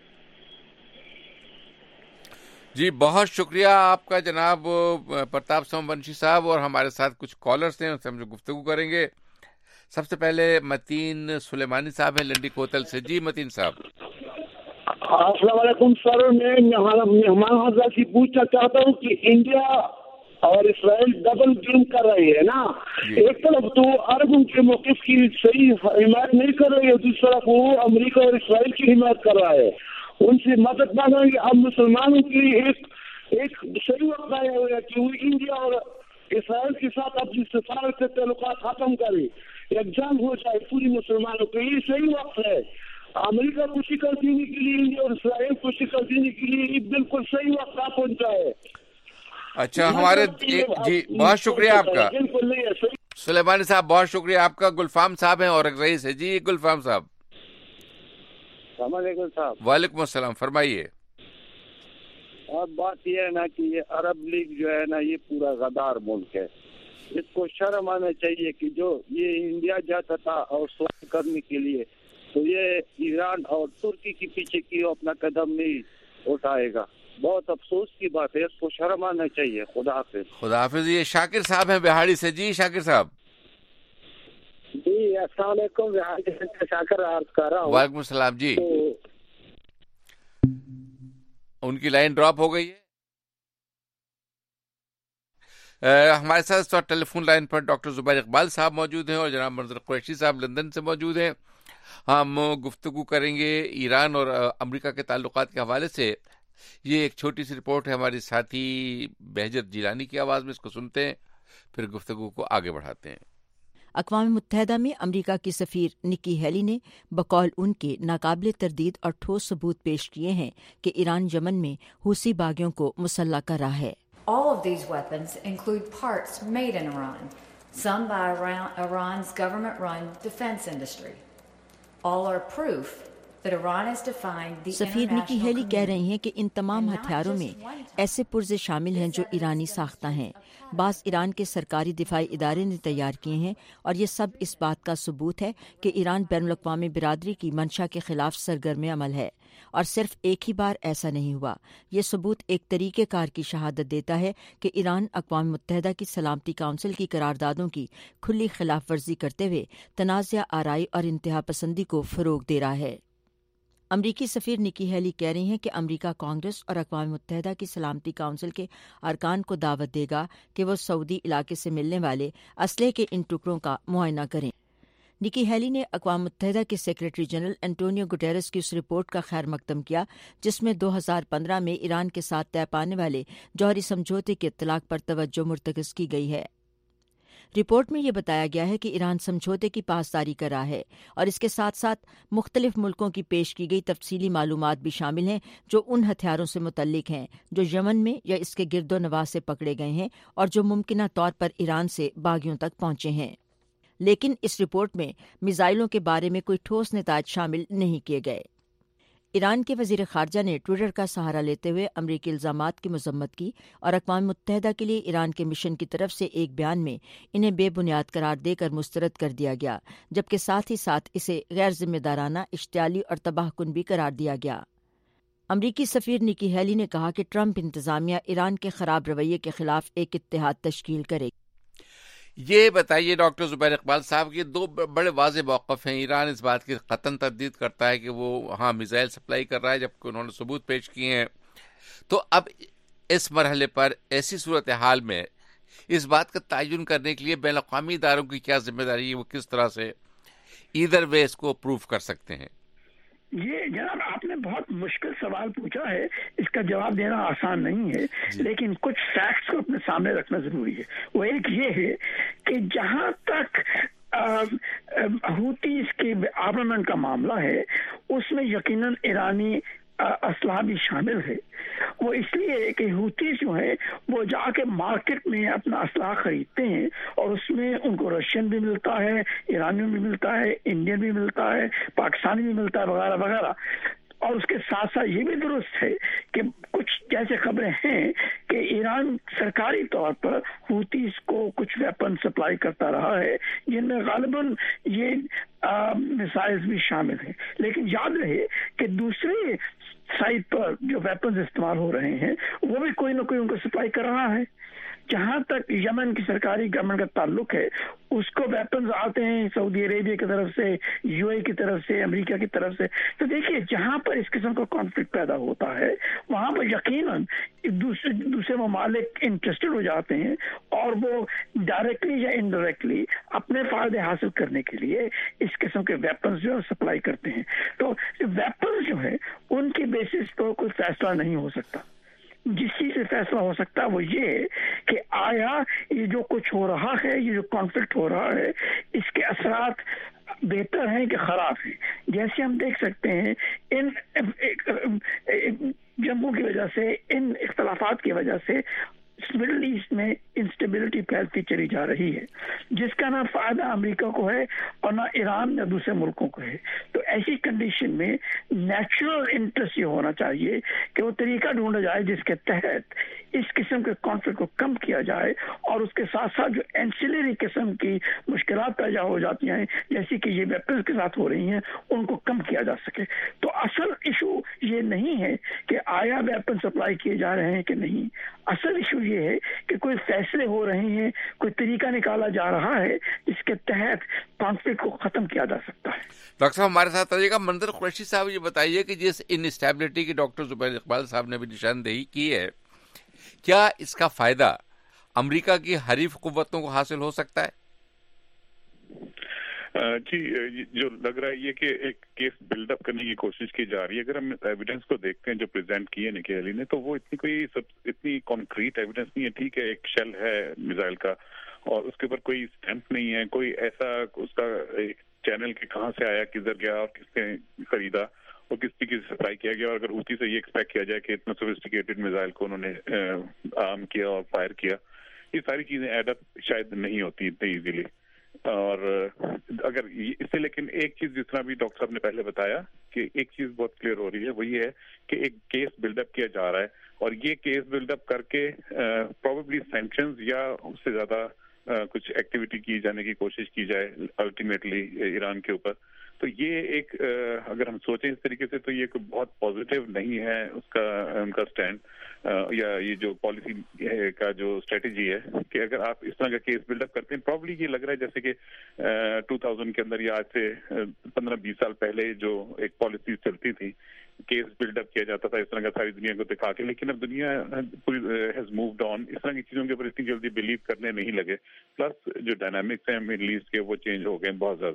جی بہت شکریہ آپ کا جناب پرتاپ سومونشی صاحب، اور ہمارے ساتھ کچھ کالرز ہیں، ان سے ہم جو گفتگو کریں گے. سب سے پہلے متین سلیمانی صاحب ہیں لنڈی کوتل سے. جی متین صاحب. السلام علیکم سر، میں مہمان حضرت سے پوچھنا چاہتا ہوں کہ انڈیا اور اسرائیل ڈبل گیم کر رہی ہے نا. ایک طرف تو عرب ان کے موقف کی صحیح حمایت نہیں کر رہی ہے، دوسری طرف وہ امریکہ اور اسرائیل کی حمایت کر رہا ہے. ان سے مدد مانگا کہ اب مسلمانوں کے لیے ایک صحیح وقت آیا ہوا ہے کہ وہ انڈیا اور اسرائیل کے ساتھ اپنی سفارت سے تعلقات ختم کرے، یکجان ہو جائے پوری مسلمانوں کے لیے. صحیح وقت ہے. امریکہ کو شکست دینے کے لیے انڈیا اور اسرائیل کو شکست دینے کے لیے یہ بالکل صحیح وقت آ پہنچا ہے. اچھا ہمارے جی بہت شکریہ آپ کا سلیمانی صاحب، بہت شکریہ آپ کا. گلفام صاحب ہیں اور رئیس ہے. جی گلفام صاحب. السلام علیکم صاحب. وعلیکم السلام، فرمائیے. اب بات یہ ہے نا کہ یہ عرب لیگ جو ہے نا یہ پورا غدار ملک ہے. اس کو شرم آنا چاہیے کہ جو یہ انڈیا جاتا تھا اور سوال کرنے کے لیے تو یہ ایران اور ترکی کے پیچھے کی اپنا قدم نہیں اٹھائے گا. بہت افسوس کی بات ہے، اس کو شرم آنا چاہیے. خدا حافظ. خدا حافظ. یہ شاکر صاحب ہیں بہاڑی سے. جی شاکر صاحب. جی السلام علیکم، بہاڑی سے شاکر عرض کر رہا ہوں. وعلیکم السلام. جی ان کی لائن ڈراپ ہو گئی ہے. ہمارے ساتھ ٹیلی فون لائن پر ڈاکٹر زبیر اقبال صاحب موجود ہیں اور جناب منظر قریشی صاحب لندن سے موجود ہیں. ہم گفتگو کریں گے ایران اور امریکہ کے تعلقات کے حوالے سے. یہ ایک چھوٹی سی رپورٹ ہے ہماری ساتھی بہجت جیلانی کی آواز میں، اس کو سنتے ہیں پھر گفتگو کو آگے بڑھاتے ہیں. اقوام متحدہ میں امریکہ کی سفیر نکی ہیلی نے بقول ان کے ناقابل تردید اور ٹھوس ثبوت پیش کیے ہیں کہ ایران یمن میں حوثی باغیوں کو مسلح کر رہا ہے. All of these weapons include parts made in Iran, some by Iran's government-run defense industry. All are proof that Iran has defined the سفیر نکی ہیلی کہہ رہی ہیں کہ ان تمام ہتھیاروں میں ایسے پرزے شامل ہیں جو ایرانی ساختہ ہیں. بعض ایران کے سرکاری دفاعی ادارے نے تیار کیے ہیں اور یہ سب اس بات کا ثبوت ہے کہ ایران بین الاقوامی برادری کی منشا کے خلاف سرگرم عمل ہے. اور صرف ایک ہی بار ایسا نہیں ہوا. یہ ثبوت ایک طریقہ کار کی شہادت دیتا ہے کہ ایران اقوام متحدہ کی سلامتی کونسل کی قراردادوں کی کھلی خلاف ورزی کرتے ہوئے تنازع آرائی اور انتہا پسندی کو فروغ دے رہا ہے. امریکی سفیر نکی ہیلی کہہ رہی ہیں کہ امریکہ کانگریس اور اقوام متحدہ کی سلامتی کونسل کے ارکان کو دعوت دے گا کہ وہ سعودی علاقے سے ملنے والے اسلحے کے ان ٹکڑوں کا معائنہ کریں. نکی ہیلی نے اقوام متحدہ کے سیکریٹری جنرل انٹونیو گٹیرس کی اس رپورٹ کا خیر مقدم کیا جس میں 2015 میں ایران کے ساتھ طے پانے والے جوہری سمجھوتے کے اطلاق پر توجہ مرتکز کی گئی ہے۔ رپورٹ میں یہ بتایا گیا ہے کہ ایران سمجھوتے کی پاسداری کر رہا ہے اور اس کے ساتھ ساتھ مختلف ملکوں کی پیش کی گئی تفصیلی معلومات بھی شامل ہیں جو ان ہتھیاروں سے متعلق ہیں جو یمن میں یا اس کے گرد و نواح سے پکڑے گئے ہیں اور جو ممکنہ طور پر ایران سے باغیوں تک پہنچے ہیں۔ لیکن اس رپورٹ میں میزائلوں کے بارے میں کوئی ٹھوس نتائج شامل نہیں کیے گئے۔ ایران کے وزیر خارجہ نے ٹویٹر کا سہارا لیتے ہوئے امریکی الزامات کی مذمت کی اور اقوام متحدہ کے لیے ایران کے مشن کی طرف سے ایک بیان میں انہیں بے بنیاد قرار دے کر مسترد کر دیا گیا، جبکہ ساتھ ہی ساتھ اسے غیر ذمہ دارانہ، اشتعالی اور تباہ کن بھی قرار دیا گیا۔ امریکی سفیر نکی ہیلی نے کہا کہ ٹرمپ انتظامیہ ایران کے خراب رویے کے خلاف ایک اتحاد تشکیل کرے۔ یہ بتائیے ڈاکٹر زبیر اقبال صاحب کے دو بڑے واضح موقف ہیں۔ ایران اس بات کی قطعاً تردید کرتا ہے کہ وہ میزائل سپلائی کر رہا ہے، جبکہ انہوں نے ثبوت پیش کیے ہیں۔ تو اب اس مرحلے پر ایسی صورتحال میں اس بات کا تعین کرنے کے لیے بین الاقوامی اداروں کی کیا ذمہ داری ہے، وہ کس طرح سے ایدر وے اس کو پروف کر سکتے ہیں؟ یہ جناب آپ نے بہت مشکل سوال پوچھا ہے، اس کا جواب دینا آسان نہیں ہے، لیکن کچھ فیکٹس کو اپنے سامنے رکھنا ضروری ہے۔ وہ ایک یہ ہے کہ جہاں تک حوثیز کے آرمامنٹ کا معاملہ ہے اس میں یقیناً ایرانی اسلحہ بھی شامل ہے۔ وہ اس لیے کہ حوثیز جو ہے وہ جا کے مارکیٹ میں اپنا اسلحہ خریدتے ہیں اور اس میں ان کو رشین بھی ملتا ہے، ایرانیوں بھی ملتا ہے، انڈین بھی ملتا ہے، پاکستانی بھی ملتا ہے، وغیرہ وغیرہ۔ اور اس کے ساتھ ساتھ یہ بھی درست ہے کہ کچھ جیسے خبریں ہیں کہ ایران سرکاری طور پر حوثیز کو کچھ ویپن سپلائی کرتا رہا ہے جن میں غالباً یہ میزائلز بھی شامل ہیں۔ لیکن یاد رہے کہ دوسرے سائٹ پر جو ویپنز استعمال ہو رہے ہیں وہ بھی کوئی نہ کوئی ان کو سپلائی کر رہا ہے۔ جہاں تک یمن کی سرکاری گورنمنٹ کا تعلق ہے اس کو ویپنز آتے ہیں سعودی عربیہ کی طرف سے، یو اے کی طرف سے، امریکہ کی طرف سے۔ تو دیکھیے جہاں پر اس قسم کا کانفلکٹ پیدا ہوتا ہے وہاں پر یقیناً دوسرے ممالک انٹرسٹڈ ہو جاتے ہیں اور وہ ڈائریکٹلی یا انڈائریکٹلی اپنے فائدے حاصل کرنے کے لیے اس قسم کے ویپنز جو سپلائی کرتے ہیں۔ تو ویپنز جو ہے ان کی بیسس پر کوئی فیصلہ نہیں ہو سکتا۔ جس چیز سے فیصلہ ہو سکتا ہے وہ یہ کہ آیا یہ جو کچھ ہو رہا ہے، یہ جو کانفلکٹ ہو رہا ہے، اس کے اثرات بہتر ہیں کہ خراب ہیں۔ جیسے ہم دیکھ سکتے ہیں ان جنگوں کی وجہ سے، ان اختلافات کی وجہ سے مڈل ایسٹ میں انسٹیبلٹی پھیلتی چلی جا رہی ہے جس کا نہ فائدہ امریکہ کو ہے اور نہ ایران یا دوسرے ملکوں کو ہے۔ تو ایسی کنڈیشن میں نیچرل انٹرسٹ یہ ہونا چاہیے کہ وہ طریقہ ڈھونڈا جائے جس کے تحت اس قسم کے کانفلکٹ کو کم کیا جائے اور اس کے ساتھ ساتھ جو اینسیلری قسم کی مشکلات پیدا ہو جاتی ہیں جیسی کہ یہ ویپنز کے ساتھ ہو رہی ہیں ان کو کم کیا جا سکے۔ تو اصل ایشو یہ نہیں ہے کہ آیا ویپن سپلائی کیے جا رہے ہیں کہ نہیں، اصل ایشو یہ ہے کہ کوئی فیصلے ہو رہے ہیں، کوئی طریقہ نکالا جا رہا ہے جس کے تحت کانفلکٹ کو ختم کیا جا سکتا ہے۔ ڈاکٹر صاحب ہمارے ساتھ رہیے گا۔ منظر قریشی صاحب یہ بتائیے کہ جس انسٹیبلٹی کی ڈاکٹر زبیر اقبال صاحب نے بھی نشاندہی کی ہے، کیا اس کا فائدہ امریکہ کی حریف قوتوں کو حاصل ہو سکتا ہے؟ جی، جو لگ رہا ہے یہ کہ ایک کیس بلڈ اپ کرنے کی کوشش کی جا رہی ہے۔ اگر ہم ایویڈنس کو دیکھتے ہیں جو پریزنٹ کی ہے نکی ہیلی نے تو وہ اتنی کانکریٹ ایویڈنس نہیں ہے۔ ٹھیک ہے ایک شیل ہے میزائل کا اور اس کے اوپر کوئی اسٹیمپ نہیں ہے، کوئی ایسا اس کا چینل کہ کہاں سے آیا، کدھر گیا اور کس نے خریدا اور کس طریقے سے سپلائی کیا گیا، اور اگر حوثی سے یہ ایکسپیکٹ کیا جائے کہ اتنا سوفسٹیکیٹڈ میزائل کو انہوں نے عام کیا اور فائر کیا، یہ ساری چیزیں ایڈ اپ شاید نہیں ہوتی اتنی ایزیلی۔ اور اگر اس سے لیکن ایک چیز جس طرح بھی ڈاکٹر صاحب نے پہلے بتایا کہ ایک چیز بہت کلیئر ہو رہی ہے، وہ یہ ہے کہ ایک کیس بلڈ اپ کیا جا رہا ہے اور یہ کیس بلڈ اپ کر کے پروبیبلی سینکشنز یا اس سے زیادہ کچھ ایکٹیویٹی کی جانے کی کوشش کی جائے الٹیمیٹلی ایران کے اوپر۔ تو یہ ایک اگر ہم سوچیں اس طریقے سے تو یہ کوئی بہت پازیٹیو نہیں ہے اس کا ان کا اسٹینڈ یا یہ جو پالیسی کا جو اسٹریٹجی ہے کہ اگر آپ اس طرح کا کیس بلڈ اپ کرتے ہیں، پرابلی یہ لگ رہا ہے جیسے کہ 2000 کے اندر یا آج سے 15-20 سال پہلے جو ایک پالیسی چلتی تھی، کیس بلڈ اپ کیا جاتا تھا اس طرح کا ساری دنیا کو دکھا کے، لیکن اب دنیا پوری ہیز مووڈ آن، اس طرح کی چیزوں کے اوپر اتنی جلدی بلیو کرنے نہیں لگے۔ پلس جو ڈائنامکس ہیں مڈل ایسٹ کے وہ چینج ہو گئے بہت زیادہ۔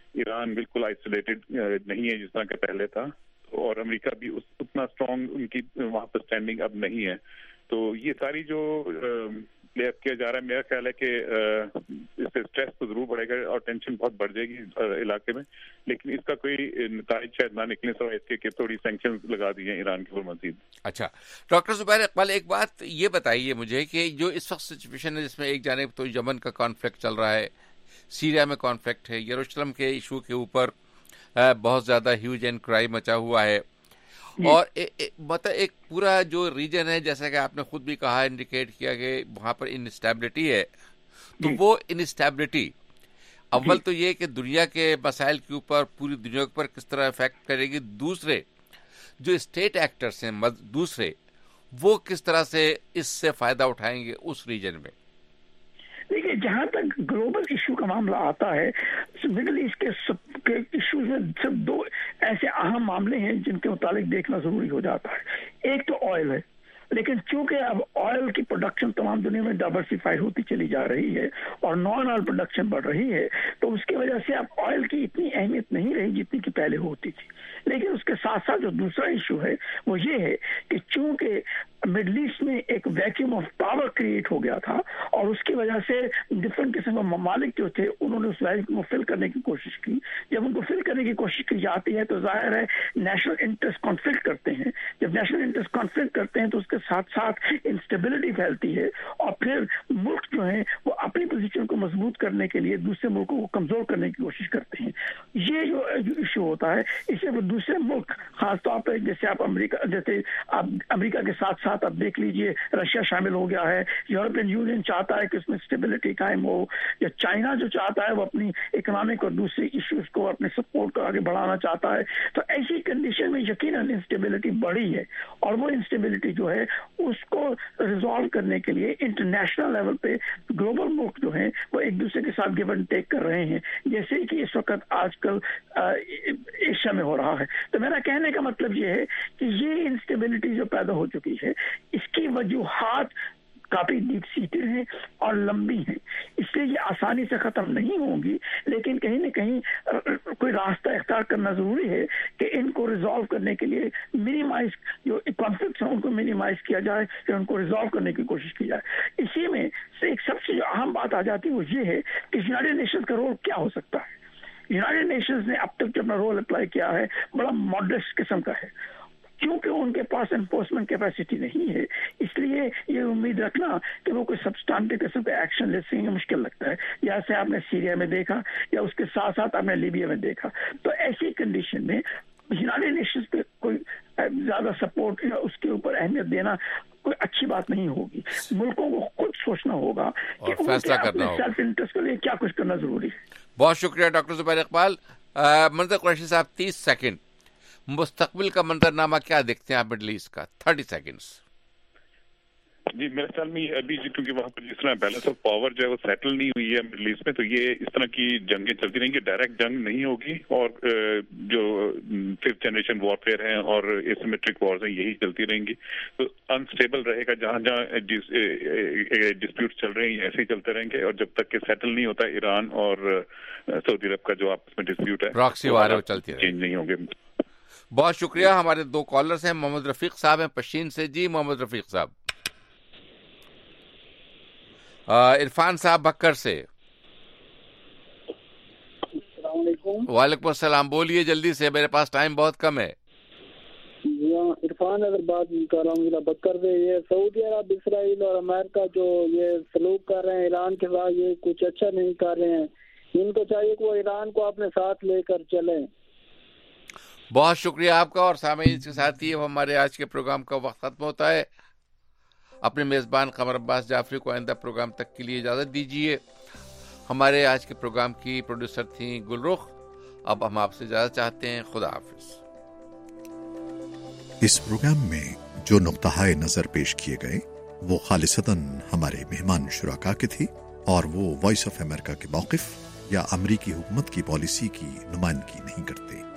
ایران بالکل آئسولیٹڈ نہیں ہے جس طرح کا پہلے تھا, اور امریکہ بھی اتنا اسٹرانگ ان کی وہاں پر اسٹینڈنگ اب نہیں ہے. تو یہ ساری جو پلے اپ کیا جا رہا ہے, میرا خیال ہے کہ اس سے اسٹریس تو ضرور بڑھے گا اور ٹینشن بہت بڑھ جائے گی علاقے میں, لیکن اس کا کوئی نتائج شاید نہ نکلے سوائے اس کے کہ تھوڑی سینکشنز لگا دی ہیں ایران کے اوپر مزید. اچھا ڈاکٹر زبیر اقبال, ایک بات یہ بتائیے مجھے کہ جو اس وقت سچویشن ہے جس میں ایک جانب تو یمن کا کانفلکٹ چل رہا ہے, سیریا میں کانفلکٹ ہے, یروشلم کے ایشو کے اوپر بہت زیادہ ہیوج اینڈ کرائی مچا ہوا ہے, اور مطلب ایک پورا جو ریجن ہے جیسا کہ آپ نے خود بھی کہا, انڈیکیٹ کیا کہ وہاں پر انسٹیبلٹی ہے, تو وہ انسٹیبلٹی اول تو یہ کہ دنیا کے مسائل کے اوپر, پوری دنیا کے اوپر کس طرح افیکٹ کرے گی, دوسرے جو اسٹیٹ ایکٹرز ہیں دوسرے وہ کس طرح سے اس سے فائدہ اٹھائیں گے اس ریجن میں. دیکھیے جہاں تک گلوبل ایشو کا معاملہ آتا ہے, مڈل ایسٹ کے ایشوز میں صرف دو ایسے اہم معاملے ہیں جن کے متعلق دیکھنا ضروری ہو جاتا ہے. ایک تو آئل ہے, لیکن چونکہ اب آئل کی پروڈکشن تمام دنیا میں ڈائیورسیفائی ہوتی چلی جا رہی ہے اور نان آئل پروڈکشن بڑھ رہی ہے, تو اس کی وجہ سے اب آئل کی اتنی اہمیت نہیں رہی جتنی کہ پہلے ہوتی تھی. لیکن اس کے ساتھ ساتھ جو دوسرا ایشو ہے وہ یہ ہے کہ چونکہ مڈل ایسٹ میں ایک ویکیوم آف پاور کریٹ ہو گیا تھا, اور اس کی وجہ سے ڈفرنٹ قسم کے ممالک جو تھے انہوں نے اس ویکیوم کو فل کرنے کی کوشش کی. جب ان کو فل کرنے کی کوشش کی جاتی ہے تو ظاہر ہے نیشنل انٹرسٹ کانفلکٹ کرتے ہیں. جب نیشنل انٹرسٹ کانفلکٹ کرتے ہیں تو اس کے ساتھ ساتھ انسٹیبلٹی پھیلتی ہے, اور پھر ملک جو ہیں وہ اپنی پوزیشن کو مضبوط کرنے کے لیے دوسرے ملکوں کو کمزور کرنے کی کوشش کرتے ہیں. یہ جو ایشو ہوتا ہے, اس سے وہ دوسرے ملک, خاص طور پہ جیسے آپ امریکہ کے ساتھ ساتھ آپ دیکھ لیجئے رشیا شامل ہو گیا ہے, یورپین یونین چاہتا ہے کہ اس میں اسٹیبلٹی قائم ہو, یا چائنا جو چاہتا ہے وہ اپنی اکنامک اور دوسری ایشوز کو اپنے سپورٹ کو آگے بڑھانا چاہتا ہے. تو ایسی کنڈیشن میں یقیناً انسٹیبلٹی بڑھی ہے, اور وہ انسٹیبلٹی جو ہے اس کو ریزالو کرنے کے لیے انٹرنیشنل لیول پہ گلوبل ملک جو ہیں وہ ایک دوسرے کے ساتھ گیو اینڈ ٹیک کر رہے ہیں, جیسے کہ اس وقت آج کل ایشیا میں ہو رہا ہے. تو میرا کہنے کا مطلب یہ ہے کہ یہ انسٹیبلٹی جو پیدا ہو چکی ہے اس کی وجوہات کافی ڈیپ سیٹڈ ہیں اور لمبی ہیں, اس لیے یہ آسانی سے ختم نہیں ہوں گی, لیکن کہیں نہ کہیں کوئی راستہ اختیار کرنا ضروری ہے کہ ان کو ریزالو کرنے کے لیے منیمائز جو کانفلکٹس ہیں ان کو منیمائز کیا جائے, کہ ان کو ریزالو کرنے کی کوشش کی جائے. اسی میں سے ایک سب سے جو اہم بات آ جاتی ہے وہ یہ ہے کہ یونائیٹڈ نیشنز کا رول کیا ہو سکتا ہے. یونائیٹڈ نیشنز نے اب تک جو اپنا رول اپلائی کیا ہے بڑا ماڈسٹ قسم کا ہے, کیونکہ ان کے پاس انفورسمنٹ کیپیسٹی نہیں ہے, اس لیے یہ امید رکھنا کہ وہ کوئی سبسٹانٹیو قسم کا ایکشن لے سکیں گے مشکل لگتا ہے. جیسے آپ نے سیریا میں دیکھا, یا اس کے ساتھ ساتھ آپ نے لیبیا میں دیکھا. تو ایسی کنڈیشن میں یونائیٹڈ نیشنز پہ کوئی زیادہ سپورٹ یا اس کے اوپر اہمیت دینا کوئی اچھی بات نہیں ہوگی. ملکوں کو خود سوچنا ہوگا کہ فیصلہ کرنا ہوگا, سیلف انٹرسٹ کے لیے کیا کچھ کرنا ضروری ہے. بہت شکریہ ڈاکٹر زبیر اقبال. منظر قریشی صاحب 30 سیکنڈ, مستقبل کا منظرنامہ کیا دیکھتے ہیں آپ مڈل ایسٹ کا؟ 30 سیکنڈز. جی میرے خیال میں ابھی کیونکہ وہاں پر جس طرح بیلنس آف پاور جو ہے وہ سیٹل نہیں ہوئی ہے مڈل ایسٹ میں, تو یہ اس طرح کی جنگیں چلتی رہیں گی, ڈائریکٹ جنگ نہیں ہوگی, اور جو 5th جنریشن وارفیئر ہیں اور ایسیمیٹرک وارز ہیں یہی چلتی رہیں گی. تو انسٹیبل رہے گا, جہاں جہاں ڈسپیوٹ چل رہے ہیں ایسے ہی چلتے رہیں گے, اور جب تک کہ سیٹل نہیں ہوتا ایران اور سعودی عرب کا جو آپس میں ڈسپیوٹ ہے پراکسی وار چلتی رہے, چینج نہیں ہوں گے. بہت شکریہ. ہمارے 2 کالرز ہیں, محمد رفیق صاحب ہیں پشین سے. جی محمد رفیق صاحب. عرفان صاحب بکر سے. السلام علیکم. وعلیکم السلام. بولیے جلدی سے, میرے پاس ٹائم بہت کم ہے. جی ہاں, عرفان اگر بات کر رہا ہوں ضلع بکر سے. یہ سعودی عرب, اسرائیل اور امریکہ جو یہ سلوک کر رہے ہیں ایران کے ساتھ, یہ کچھ اچھا نہیں کر رہے ہیں. ان کو چاہیے کہ وہ ایران کو اپنے ساتھ لے کر چلیں. بہت شکریہ آپ کا. اور سامعین کے ساتھ ہی ہمارے آج کے پروگرام کا وقت ختم ہوتا ہے. اپنے میزبان قمر عباس جعفری کو آئندہ پروگرام تک کے لیے اجازت دیجیے. ہمارے آج کے پروگرام کی پروڈیوسر تھیں گلرخ. اب ہم آپ سے اجازت چاہتے ہیں. خدا حافظ. اس پروگرام میں جو نقطہ نظر پیش کیے گئے وہ خالصتاً ہمارے مہمان شرکا کے تھے, اور وہ وائس آف امریکہ کے موقف یا امریکی حکومت کی پالیسی کی نمائندگی نہیں کرتے.